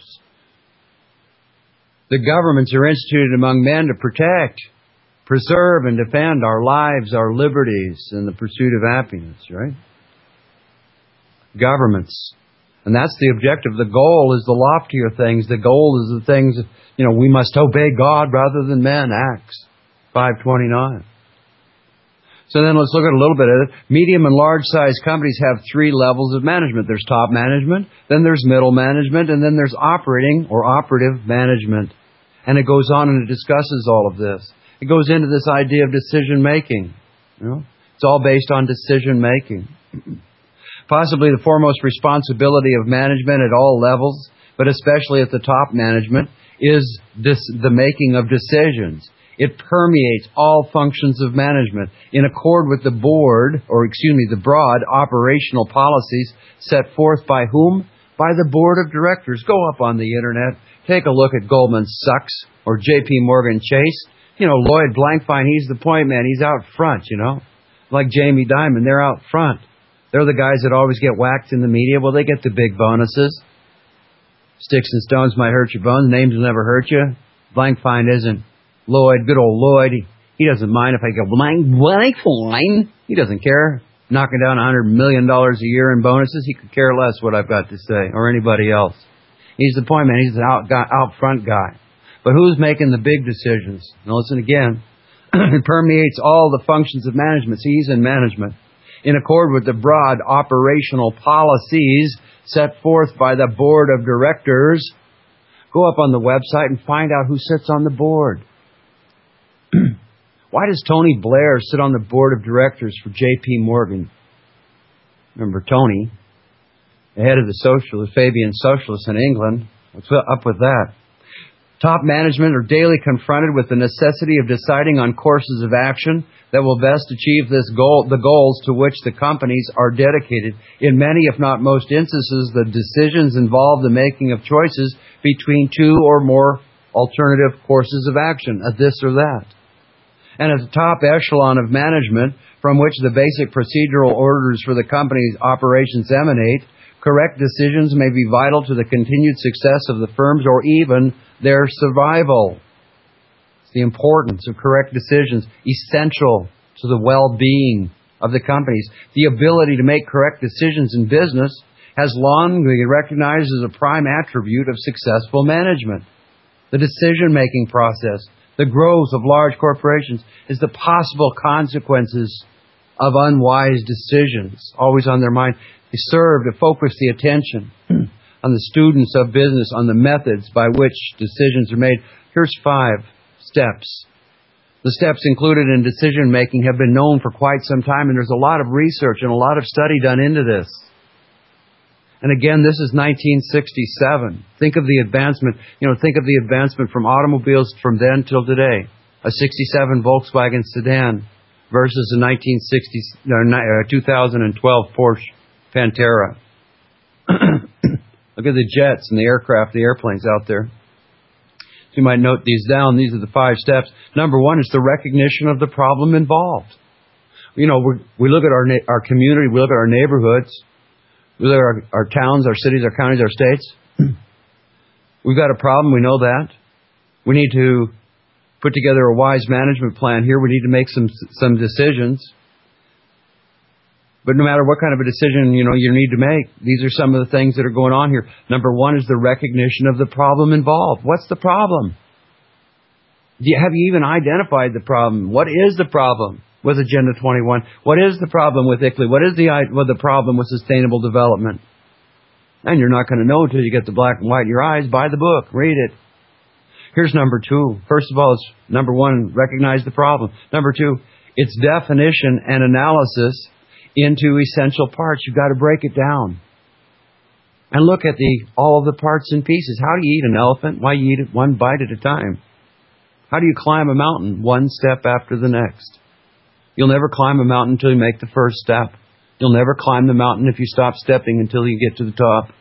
The governments are instituted among men to protect, preserve, and defend our lives, our liberties, and the pursuit of happiness, right? Governments. And that's the objective. The goal is the loftier things. The goal is the things, you know, we must obey God rather than men. Acts five twenty-nine. So then let's look at a little bit of it. Medium and large-sized companies have three levels of management. There's top management, then there's middle management, and then there's operating or operative management. And it goes on and it discusses all of this. It goes into this idea of decision-making. You know? It's all based on decision-making. Possibly the foremost responsibility of management at all levels, but especially at the top management, is this, the making of decisions. It permeates all functions of management in accord with the board, or excuse me, the broad operational policies set forth by whom? By the board of directors. Go up on the internet, take a look at Goldman Sachs or J P Morgan Chase. You know, Lloyd Blankfein, he's the point man. He's out front, you know. Like Jamie Dimon, they're out front. They're the guys that always get whacked in the media. Well, they get the big bonuses. Sticks and stones might hurt your bones. Names will never hurt you. Blankfein isn't. Lloyd, good old Lloyd, he, he doesn't mind if I go blank, blank, fine. He doesn't care. Knocking down one hundred million dollars a year in bonuses, he could care less what I've got to say, or anybody else. He's the point man. He's an out, out front guy. But who's making the big decisions? Now listen again. It permeates all the functions of management. See, he's in management. In accord with the broad operational policies set forth by the board of directors. Go up on the website and find out who sits on the board. Why does Tony Blair sit on the board of directors for J P Morgan? Remember Tony, the head of the socialist, Fabian Socialists in England. What's up with that? Top management are daily confronted with the necessity of deciding on courses of action that will best achieve this goal, the goals to which the companies are dedicated. In many, if not most instances, the decisions involve the making of choices between two or more alternative courses of action, a this or that. And at the top echelon of management, from which the basic procedural orders for the company's operations emanate, correct decisions may be vital to the continued success of the firms or even their survival. It's the importance of correct decisions, essential to the well-being of the companies. The ability to make correct decisions in business has long been recognized as a prime attribute of successful management. The decision-making process, the growth of large corporations, is the possible consequences of unwise decisions, always on their mind. They serve to focus the attention on the students of business, on the methods by which decisions are made. Here's five steps. The steps included in decision-making have been known for quite some time, and there's a lot of research and a lot of study done into this. And again, this is nineteen sixty-seven. Think of the advancement, you know, think of the advancement from automobiles from then till today. A sixty-seven Volkswagen sedan versus a nineteen sixty, uh, two thousand twelve Porsche Pantera. Look at the jets and the aircraft, the airplanes out there. So you might note these down. These are the five steps. Number one is the recognition of the problem involved. You know, we we look at our na- our community, we look at our neighborhoods, we look at our, our towns, our cities, our counties, our states. We've got a problem. We know that. We need to put together a wise management plan here. We need to make some some decisions. But no matter what kind of a decision, you know, you need to make, these are some of the things that are going on here. Number one is the recognition of the problem involved. What's the problem? Do you, have you even identified the problem? What is the problem with Agenda twenty-one? What is the problem with I C L I? What is the, what the problem with sustainable development? And you're not going to know until you get the black and white in your eyes. Buy the book. Read it. Here's number two. First of all, it's number one, recognize the problem. Number two, its definition and analysis into essential parts. You've got to break it down. And look at the all of the parts and pieces. How do you eat an elephant? Why you eat it one bite at a time? How do you climb a mountain? One step after the next. You'll never climb a mountain until you make the first step. You'll never climb the mountain if you stop stepping until you get to the top.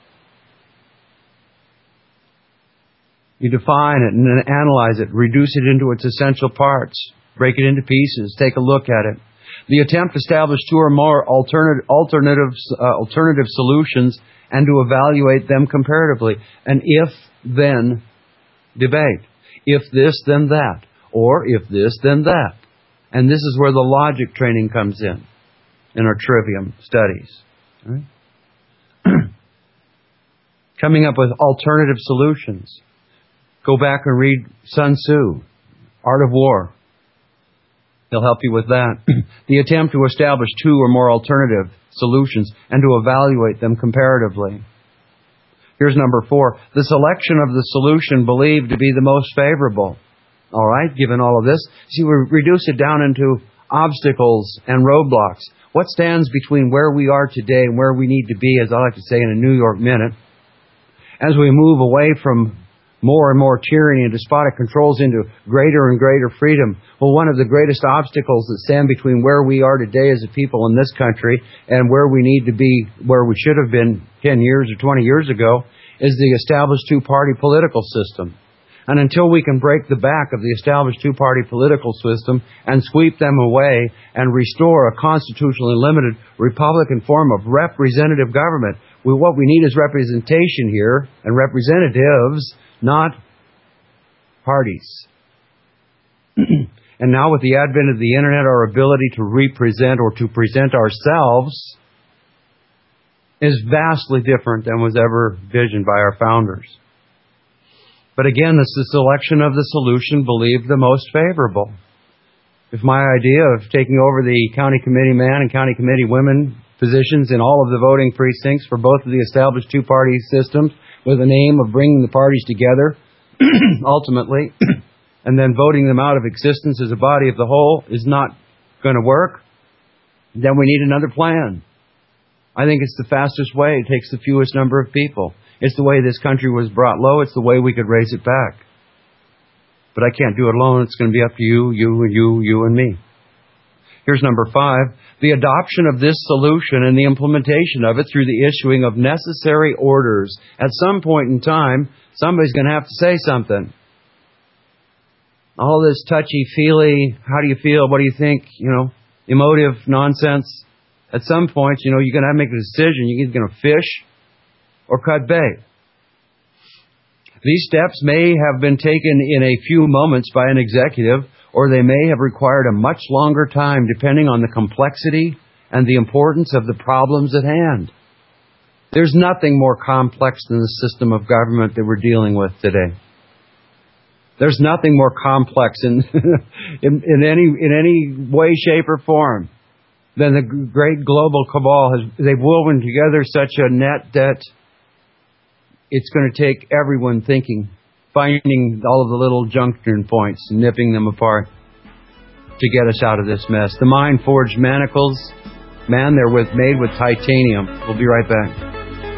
You define it and then analyze it, reduce it into its essential parts, break it into pieces, take a look at it. The attempt to establish two or more alternative, alternative, uh, alternative solutions and to evaluate them comparatively. An if-then debate. If this, then that. Or if this, then that. And this is where the logic training comes in, in our trivium studies. Right? Coming up with alternative solutions. Go back and read Sun Tzu, Art of War. He'll help you with that. The attempt to establish two or more alternative solutions and to evaluate them comparatively. Here's number four. The selection of the solution believed to be the most favorable. All right, given all of this. See, we reduce it down into obstacles and roadblocks. What stands between where we are today and where we need to be, as I like to say in a New York Minute, as we move away from more and more tyranny and despotic controls into greater and greater freedom. Well, one of the greatest obstacles that stand between where we are today as a people in this country and where we need to be, where we should have been ten years or twenty years ago, is the established two-party political system. And until we can break the back of the established two-party political system and sweep them away and restore a constitutionally limited Republican form of representative government, we, what we need is representation here and representatives, not parties. And now with the advent of the Internet, our ability to represent or to present ourselves is vastly different than was ever visioned by our founders. But again, it's the selection of the solution believed the most favorable. If my idea of taking over the county committee man and county committee women positions in all of the voting precincts for both of the established two-party systems with an aim of bringing the parties together, ultimately, and then voting them out of existence as a body of the whole is not going to work, then we need another plan. I think it's the fastest way. It takes the fewest number of people. It's the way this country was brought low. It's the way we could raise it back. But I can't do it alone. It's going to be up to you, you, you, you, and me. Here's number five. The adoption of this solution and the implementation of it through the issuing of necessary orders. At some point in time, somebody's going to have to say something. All this touchy-feely, how do you feel, what do you think, you know, emotive nonsense. At some point, you know, you're going to have to make a decision. You're either going to fish or cut bait. These steps may have been taken in a few moments by an executive, or they may have required a much longer time depending on the complexity and the importance of the problems at hand. There's nothing more complex than the system of government that we're dealing with today. There's nothing more complex in, in, in any in any way, shape, or form than the great global cabal has. They've woven together such a net that it's going to take everyone thinking, finding all of the little junction points, nipping them apart to get us out of this mess. The mind-forged manacles, man, they're with, made with titanium. We'll be right back.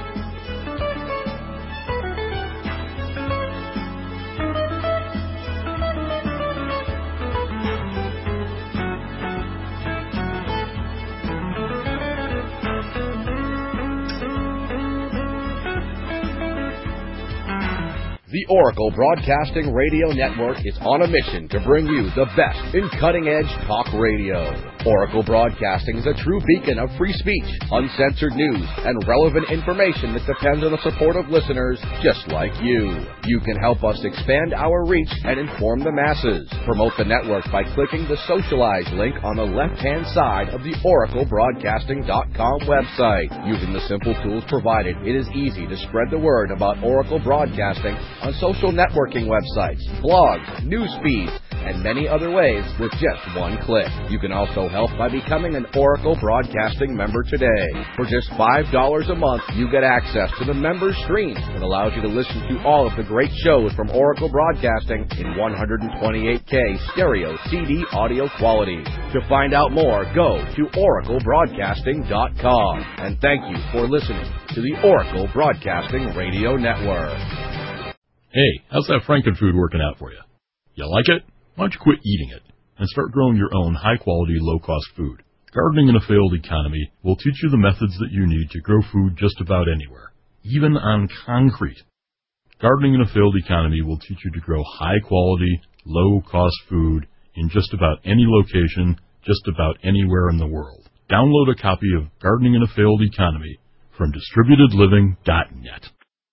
The Oracle Broadcasting Radio Network is on a mission to bring you the best in cutting-edge talk radio. Oracle Broadcasting is a true beacon of free speech, uncensored news, and relevant information that depends on the support of listeners just like you. You can help us expand our reach and inform the masses. Promote the network by clicking the Socialize link on the left-hand side of the oracle broadcasting dot com website. Using the simple tools provided, it is easy to spread the word about Oracle Broadcasting on social networking websites, blogs, news feeds, and many other ways with just one click. You can also help by becoming an Oracle Broadcasting member today. For just five dollars a month, you get access to the member stream that allows you to listen to all of the great shows from Oracle Broadcasting in one twenty-eight K stereo C D audio quality. To find out more, go to oracle broadcasting dot com. And thank you for listening to the Oracle Broadcasting Radio Network. Hey, how's that Frankenfood working out for you? You like it? Why don't you quit eating it and start growing your own high-quality, low-cost food? Gardening in a Failed Economy will teach you the methods that you need to grow food just about anywhere, even on concrete. Gardening in a Failed Economy will teach you to grow high-quality, low-cost food in just about any location, just about anywhere in the world. Download a copy of Gardening in a Failed Economy from distributed living dot net.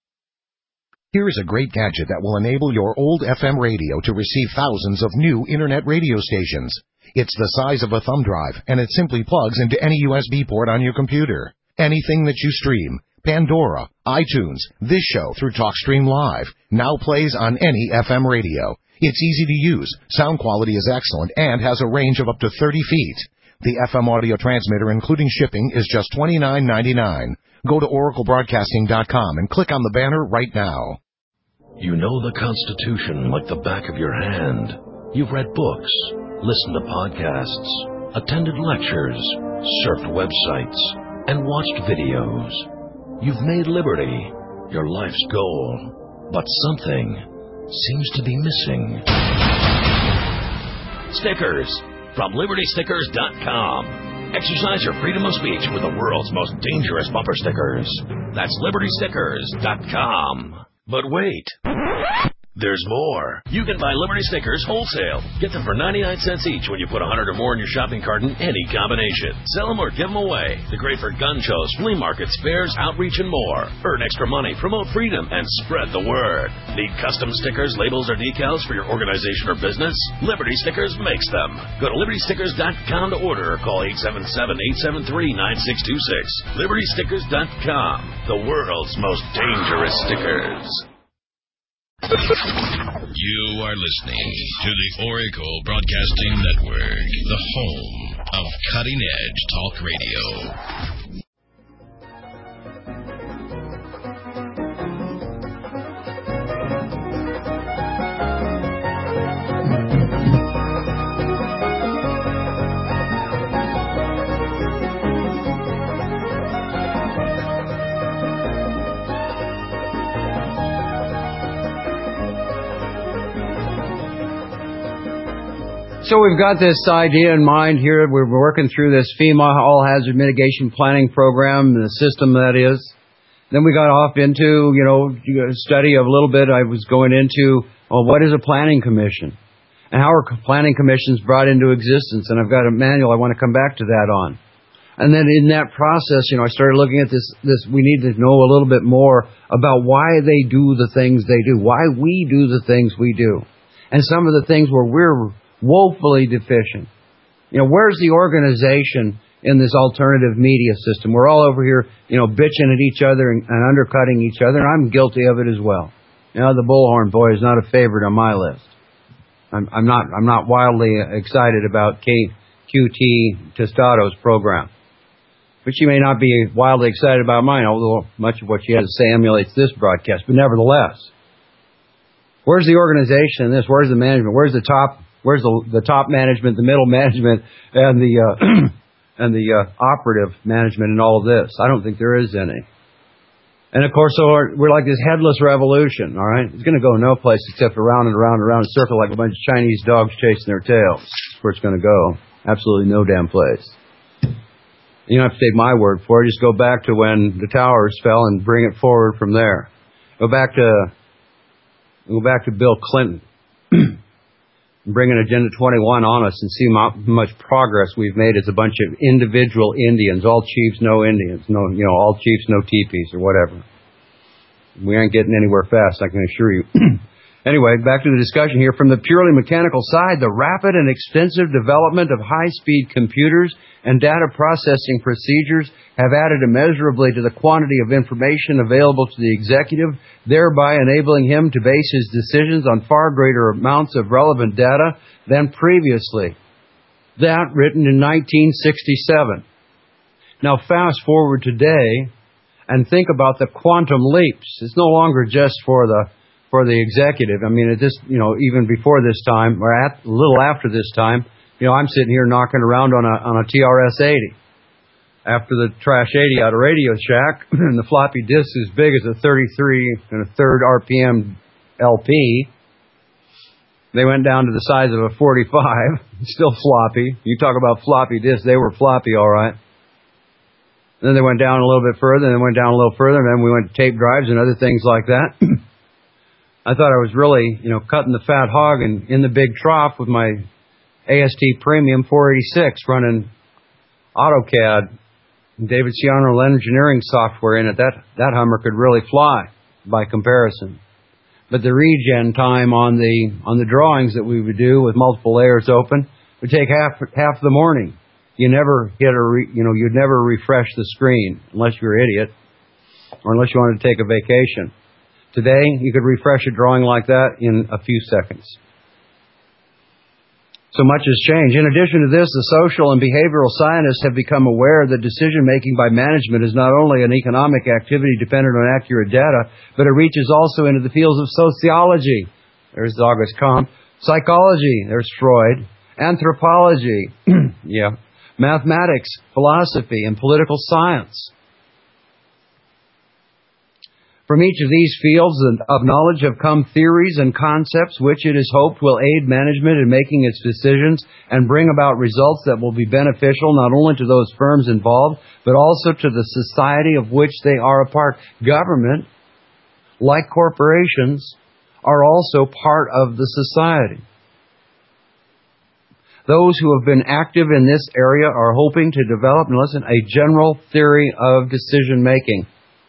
Here is a great gadget that will enable your old F M radio to receive thousands of new Internet radio stations. It's the size of a thumb drive, and it simply plugs into any U S B port on your computer. Anything that you stream, Pandora, iTunes, this show through TalkStream Live, now plays on any F M radio. It's easy to use, sound quality is excellent, and has a range of up to thirty feet. The F M audio transmitter, including shipping, is just twenty-nine ninety-nine. Go to oracle broadcasting dot com and click on the banner right now. You know the Constitution like the back of your hand. You've read books, listened to podcasts, attended lectures, surfed websites, and watched videos. You've made liberty your life's goal, but something seems to be missing. Stickers from liberty stickers dot com. Exercise your freedom of speech with the world's most dangerous bumper stickers. That's liberty stickers dot com. But wait, there's more. You can buy Liberty stickers wholesale. Get them for ninety-nine cents each when you put one hundred or more in your shopping cart in any combination. Sell them or give them away. They're great for gun shows, flea markets, fairs, outreach, and more. Earn extra money, promote freedom, and spread the word. Need custom stickers, labels, or decals for your organization or business? Liberty Stickers makes them. Go to liberty stickers dot com to order or call eight seven seven, eight seven three, nine six two six. liberty stickers dot com, the world's most dangerous stickers. You are listening to the Oracle Broadcasting Network, the home of cutting-edge talk radio. So we've got this idea in mind here. We're working through this FEMA All Hazard Mitigation Planning Program, the system that is. Then we got off into, you know, a study of a little bit. I was going into, well, what is a planning commission? And how are planning commissions brought into existence? And I've got a manual I want to come back to that on. And then in that process, you know, I started looking at this, this, we need to know a little bit more about why they do the things they do, why we do the things we do. And some of the things where we're woefully deficient. You know, where's the organization in this alternative media system? We're all over here, you know, bitching at each other and, and undercutting each other, and I'm guilty of it as well. You know, the Bullhorn Boy is not a favorite on my list. I'm, I'm not. I'm not wildly excited about K, Q T Tostado's program, but she may not be wildly excited about mine. Although much of what she has to say emulates this broadcast, but nevertheless, where's the organization in this? Where's the management? Where's the top? Where's the, the top management, the middle management, and the uh, and the uh, operative management in all of this? I don't think there is any. And of course, so we're, we're like this headless revolution. All right, it's going to go no place except around and around and around, and circle like a bunch of Chinese dogs chasing their tails. That's where it's going to go. Absolutely no damn place. You don't have to take my word for it. Just go back to when the towers fell and bring it forward from there. Go back to go back to Bill Clinton. bringing Agenda twenty-one on us and see how much progress we've made as a bunch of individual Indians, all chiefs, no Indians, no, you know, all chiefs, no teepees or whatever. We aren't getting anywhere fast, I can assure you. Anyway, back to the discussion here. From the purely mechanical side, the rapid and extensive development of high-speed computers and data processing procedures have added immeasurably to the quantity of information available to the executive, thereby enabling him to base his decisions on far greater amounts of relevant data than previously. That written in nineteen sixty-seven. Now fast forward today and think about the quantum leaps. It's no longer just for the for the executive. I mean, at this, you know, even before this time, or at, a little after this time, you know, I'm sitting here knocking around on a on a T R S eighty. After the Trash eighty out of Radio Shack, and the floppy disk as big as a thirty-three and a third R P M L P, they went down to the size of a forty-five, still floppy. You talk about floppy disks, they were floppy, all right. Then they went down a little bit further, and then went down a little further, and then we went to tape drives and other things like that. I thought I was really, you know, cutting the fat hog and in the big trough with my A S T Premium four eighty-six running AutoCAD and David Ciano engineering software in it. That, that Hummer could really fly by comparison. But the regen time on the, on the drawings that we would do with multiple layers open would take half, half the morning. You never hit a, re, you know, you'd never refresh the screen unless you're an idiot or unless you wanted to take a vacation. Today, you could refresh a drawing like that in a few seconds. So much has changed. In addition to this, the social and behavioral scientists have become aware that decision-making by management is not only an economic activity dependent on accurate data, but it reaches also into the fields of sociology. There's August Comte. Psychology. There's Freud. Anthropology. Yeah. Mathematics, philosophy, and political science. From each of these fields of knowledge have come theories and concepts which it is hoped will aid management in making its decisions and bring about results that will be beneficial not only to those firms involved, but also to the society of which they are a part. Government, like corporations, are also part of the society. Those who have been active in this area are hoping to develop, and listen, a general theory of decision making.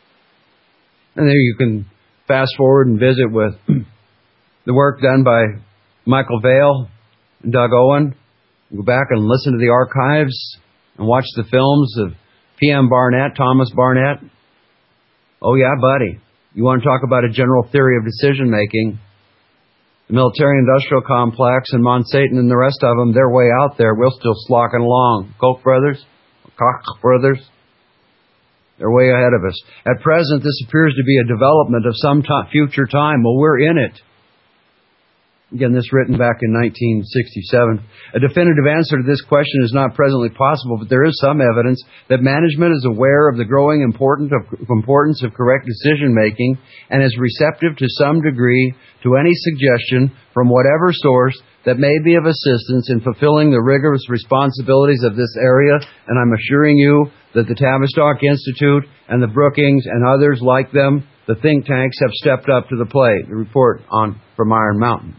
And there you can fast forward and visit with the work done by Michael Vale and Doug Owen. Go back and listen to the archives and watch the films of P M Barnett, Thomas Barnett. Oh yeah, buddy. You want to talk about a general theory of decision making? The military-industrial complex and Monsatan and the rest of them, they're way out there. We're still slocking along. Koch brothers, Koch brothers. They're way ahead of us. At present, this appears to be a development of some t- future time. Well, we're in it. Again, this written back in nineteen sixty-seven. A definitive answer to this question is not presently possible, but there is some evidence that management is aware of the growing importance of, importance of correct decision-making and is receptive to some degree to any suggestion from whatever source that may be of assistance in fulfilling the rigorous responsibilities of this area, and I'm assuring you that the Tavistock Institute and the Brookings and others like them, the think tanks, have stepped up to the plate. The report on from Iron Mountain,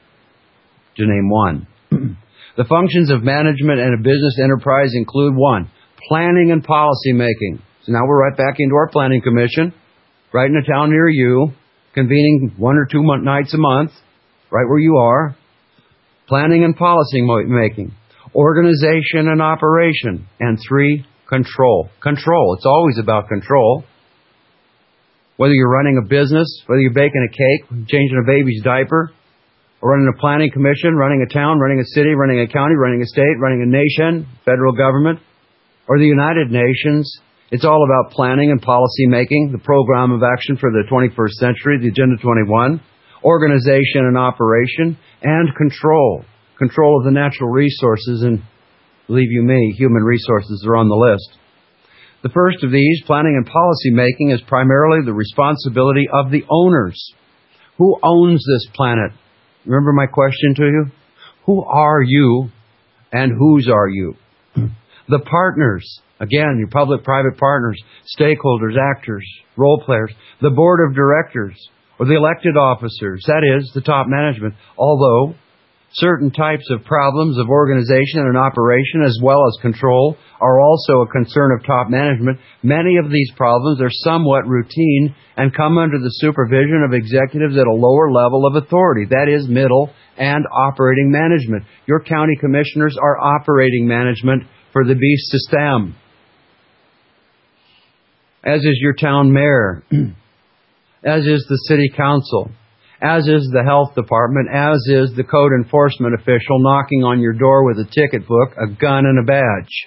to name one. The functions of management and a business enterprise include one, planning and policy making. So now we're right back into our planning commission, right in a town near you, convening one or two month, nights a month, right where you are. Planning and policy making, organization and operation, and three, control. Control. It's always about control. Whether you're running a business, whether you're baking a cake, changing a baby's diaper, or running a planning commission, running a town, running a city, running a county, running a state, running a nation, federal government, or the United Nations, it's all about planning and policy making, the program of action for the twenty-first century, the Agenda twenty-one, organization and operation, and control. Control of the natural resources, and believe you me, human resources are on the list. The first of these, planning and policy making, is primarily the responsibility of the owners. Who owns this planet? Remember my question to you? Who are you and whose are you? The partners, again, your public-private partners, stakeholders, actors, role players, the board of directors, or the elected officers, that is, the top management, although Certain types of problems of organization and operation as well as control are also a concern of top management. Many of these problems are somewhat routine and come under the supervision of executives at a lower level of authority, that is, middle and operating management. Your county commissioners are operating management for the beast system, as is your town mayor, as is the city council, as is the health department, as is the code enforcement official knocking on your door with a ticket book, a gun, and a badge.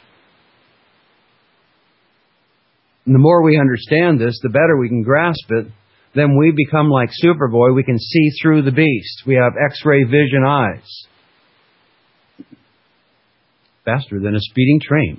And the more we understand this, the better we can grasp it. Then we become like Superboy. We can see through the beast. We have X-ray vision eyes. Faster than a speeding train.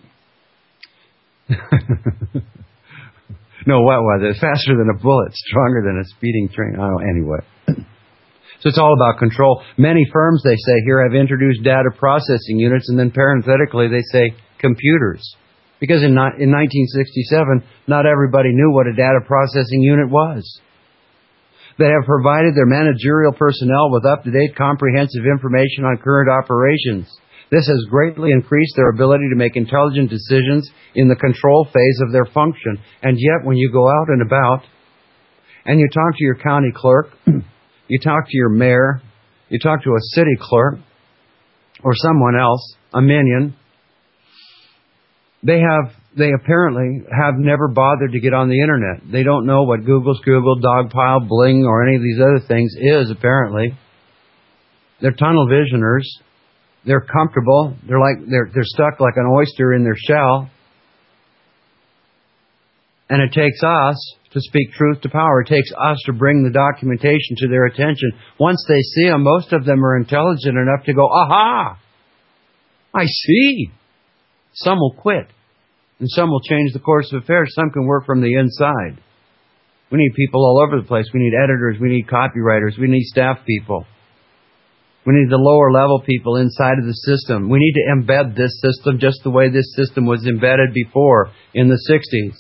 No, what was it? Faster than a bullet, stronger than a speeding train. Oh, anyway. So it's all about control. Many firms, they say here, have introduced data processing units, and then parenthetically they say computers. Because in, in nineteen sixty-seven, not everybody knew what a data processing unit was. They have provided their managerial personnel with up-to-date comprehensive information on current operations. This has greatly increased their ability to make intelligent decisions in the control phase of their function. And yet, when you go out and about, and you talk to your county clerk, you talk to your mayor, you talk to a city clerk, or someone else, a minion, they have, they apparently have never bothered to get on the internet. They don't know what Google's Google, Dogpile, Bling, or any of these other things is, apparently. They're tunnel visioners. They're comfortable. They're like, they're, they're stuck like an oyster in their shell. And it takes us to speak truth to power. It takes us to bring the documentation to their attention. Once they see them, most of them are intelligent enough to go, aha, I see. Some will quit, and some will change the course of affairs. Some can work from the inside. We need people all over the place. We need editors. We need copywriters. We need staff people. We need the lower level people inside of the system. We need to embed this system just the way this system was embedded before in the sixties.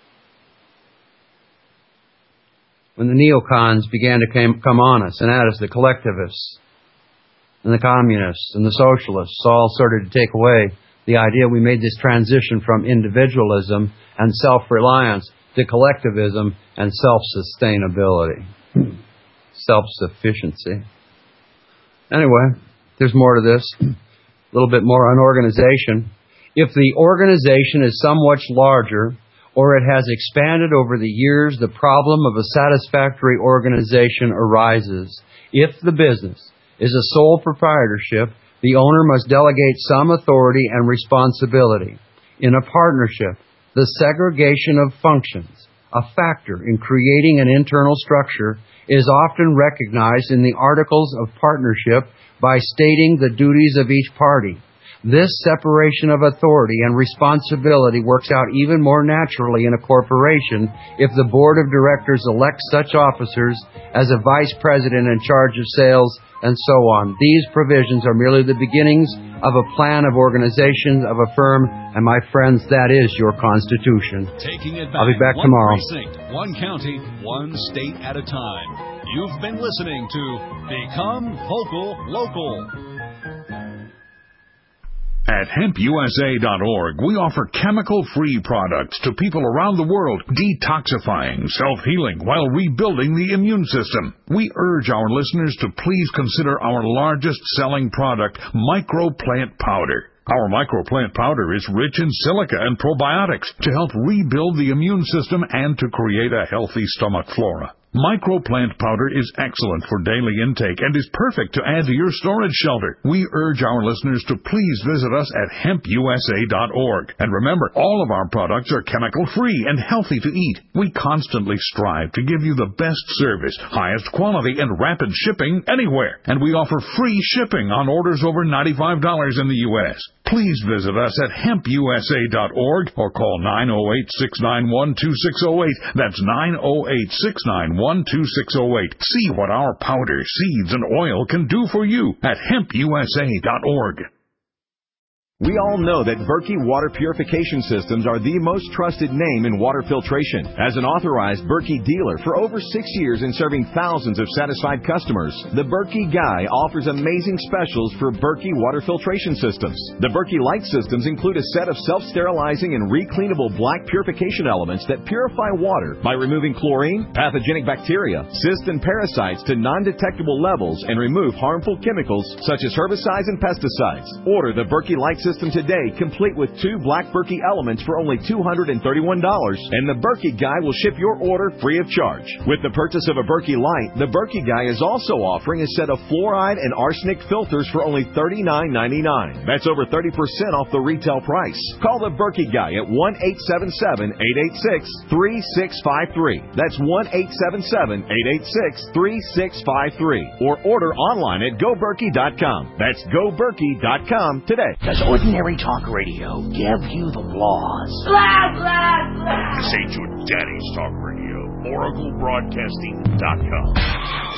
When the neocons began to come on us and at us, the collectivists and the communists and the socialists all started to take away the idea. We made this transition from individualism and self-reliance to collectivism and self-sustainability, self-sufficiency. Anyway, there's more to this. A little bit more on organization. If the organization is somewhat larger or it has expanded over the years, the problem of a satisfactory organization arises. If the business is a sole proprietorship, the owner must delegate some authority and responsibility. In a partnership, the segregation of functions, a factor in creating an internal structure, is often recognized in the Articles of Partnership by stating the duties of each party. This separation of authority and responsibility works out even more naturally in a corporation if the board of directors elects such officers as a vice president in charge of sales and so on. These provisions are merely the beginnings of a plan of organization of a firm, and my friends, that is your Constitution. Taking it back, I'll be back one tomorrow. Precinct, one county, one state at a time. You've been listening to Become Vocal Local. At hemp U S A dot org, we offer chemical-free products to people around the world, detoxifying, self-healing, while rebuilding the immune system. We urge our listeners to please consider our largest-selling product, Microplant Powder. Our Microplant Powder is rich in silica and probiotics to help rebuild the immune system and to create a healthy stomach flora. Microplant Powder is excellent for daily intake and is perfect to add to your storage shelter. We urge our listeners to please visit us at hemp U S A dot org. And remember, all of our products are chemical-free and healthy to eat. We constantly strive to give you the best service, highest quality, and rapid shipping anywhere. And we offer free shipping on orders over ninety-five dollars in the U S Please visit us at hemp U S A dot org or call nine oh eight, six nine one, two six oh eight. That's nine oh eight, six nine one, two six oh eight. See what our powder, seeds, and oil can do for you at hemp U S A dot org. We all know that Berkey water purification systems are the most trusted name in water filtration. As an authorized Berkey dealer for over six years and serving thousands of satisfied customers, the Berkey Guy offers amazing specials for Berkey water filtration systems. The Berkey Light systems include a set of self-sterilizing and recleanable black purification elements that purify water by removing chlorine, pathogenic bacteria, cysts, and parasites to non-detectable levels and remove harmful chemicals such as herbicides and pesticides. Order the Berkey Light system today, complete with two black Berkey elements for only two hundred thirty-one dollars, and the Berkey Guy will ship your order free of charge. With the purchase of a Berkey Light, the Berkey Guy is also offering a set of fluoride and arsenic filters for only thirty-nine ninety-nine. That's over thirty percent off the retail price. Call the Berkey Guy at one eight seven seven, eight eight six, three six five three. That's one eight seven seven, eight eight six, three six five three. Or order online at go berkey dot com. That's go berkey dot com today. Does ordinary talk radio give you the blahs? Blah, blah, blah. This ain't your daddy's talk radio. Oracle Broadcasting dot com.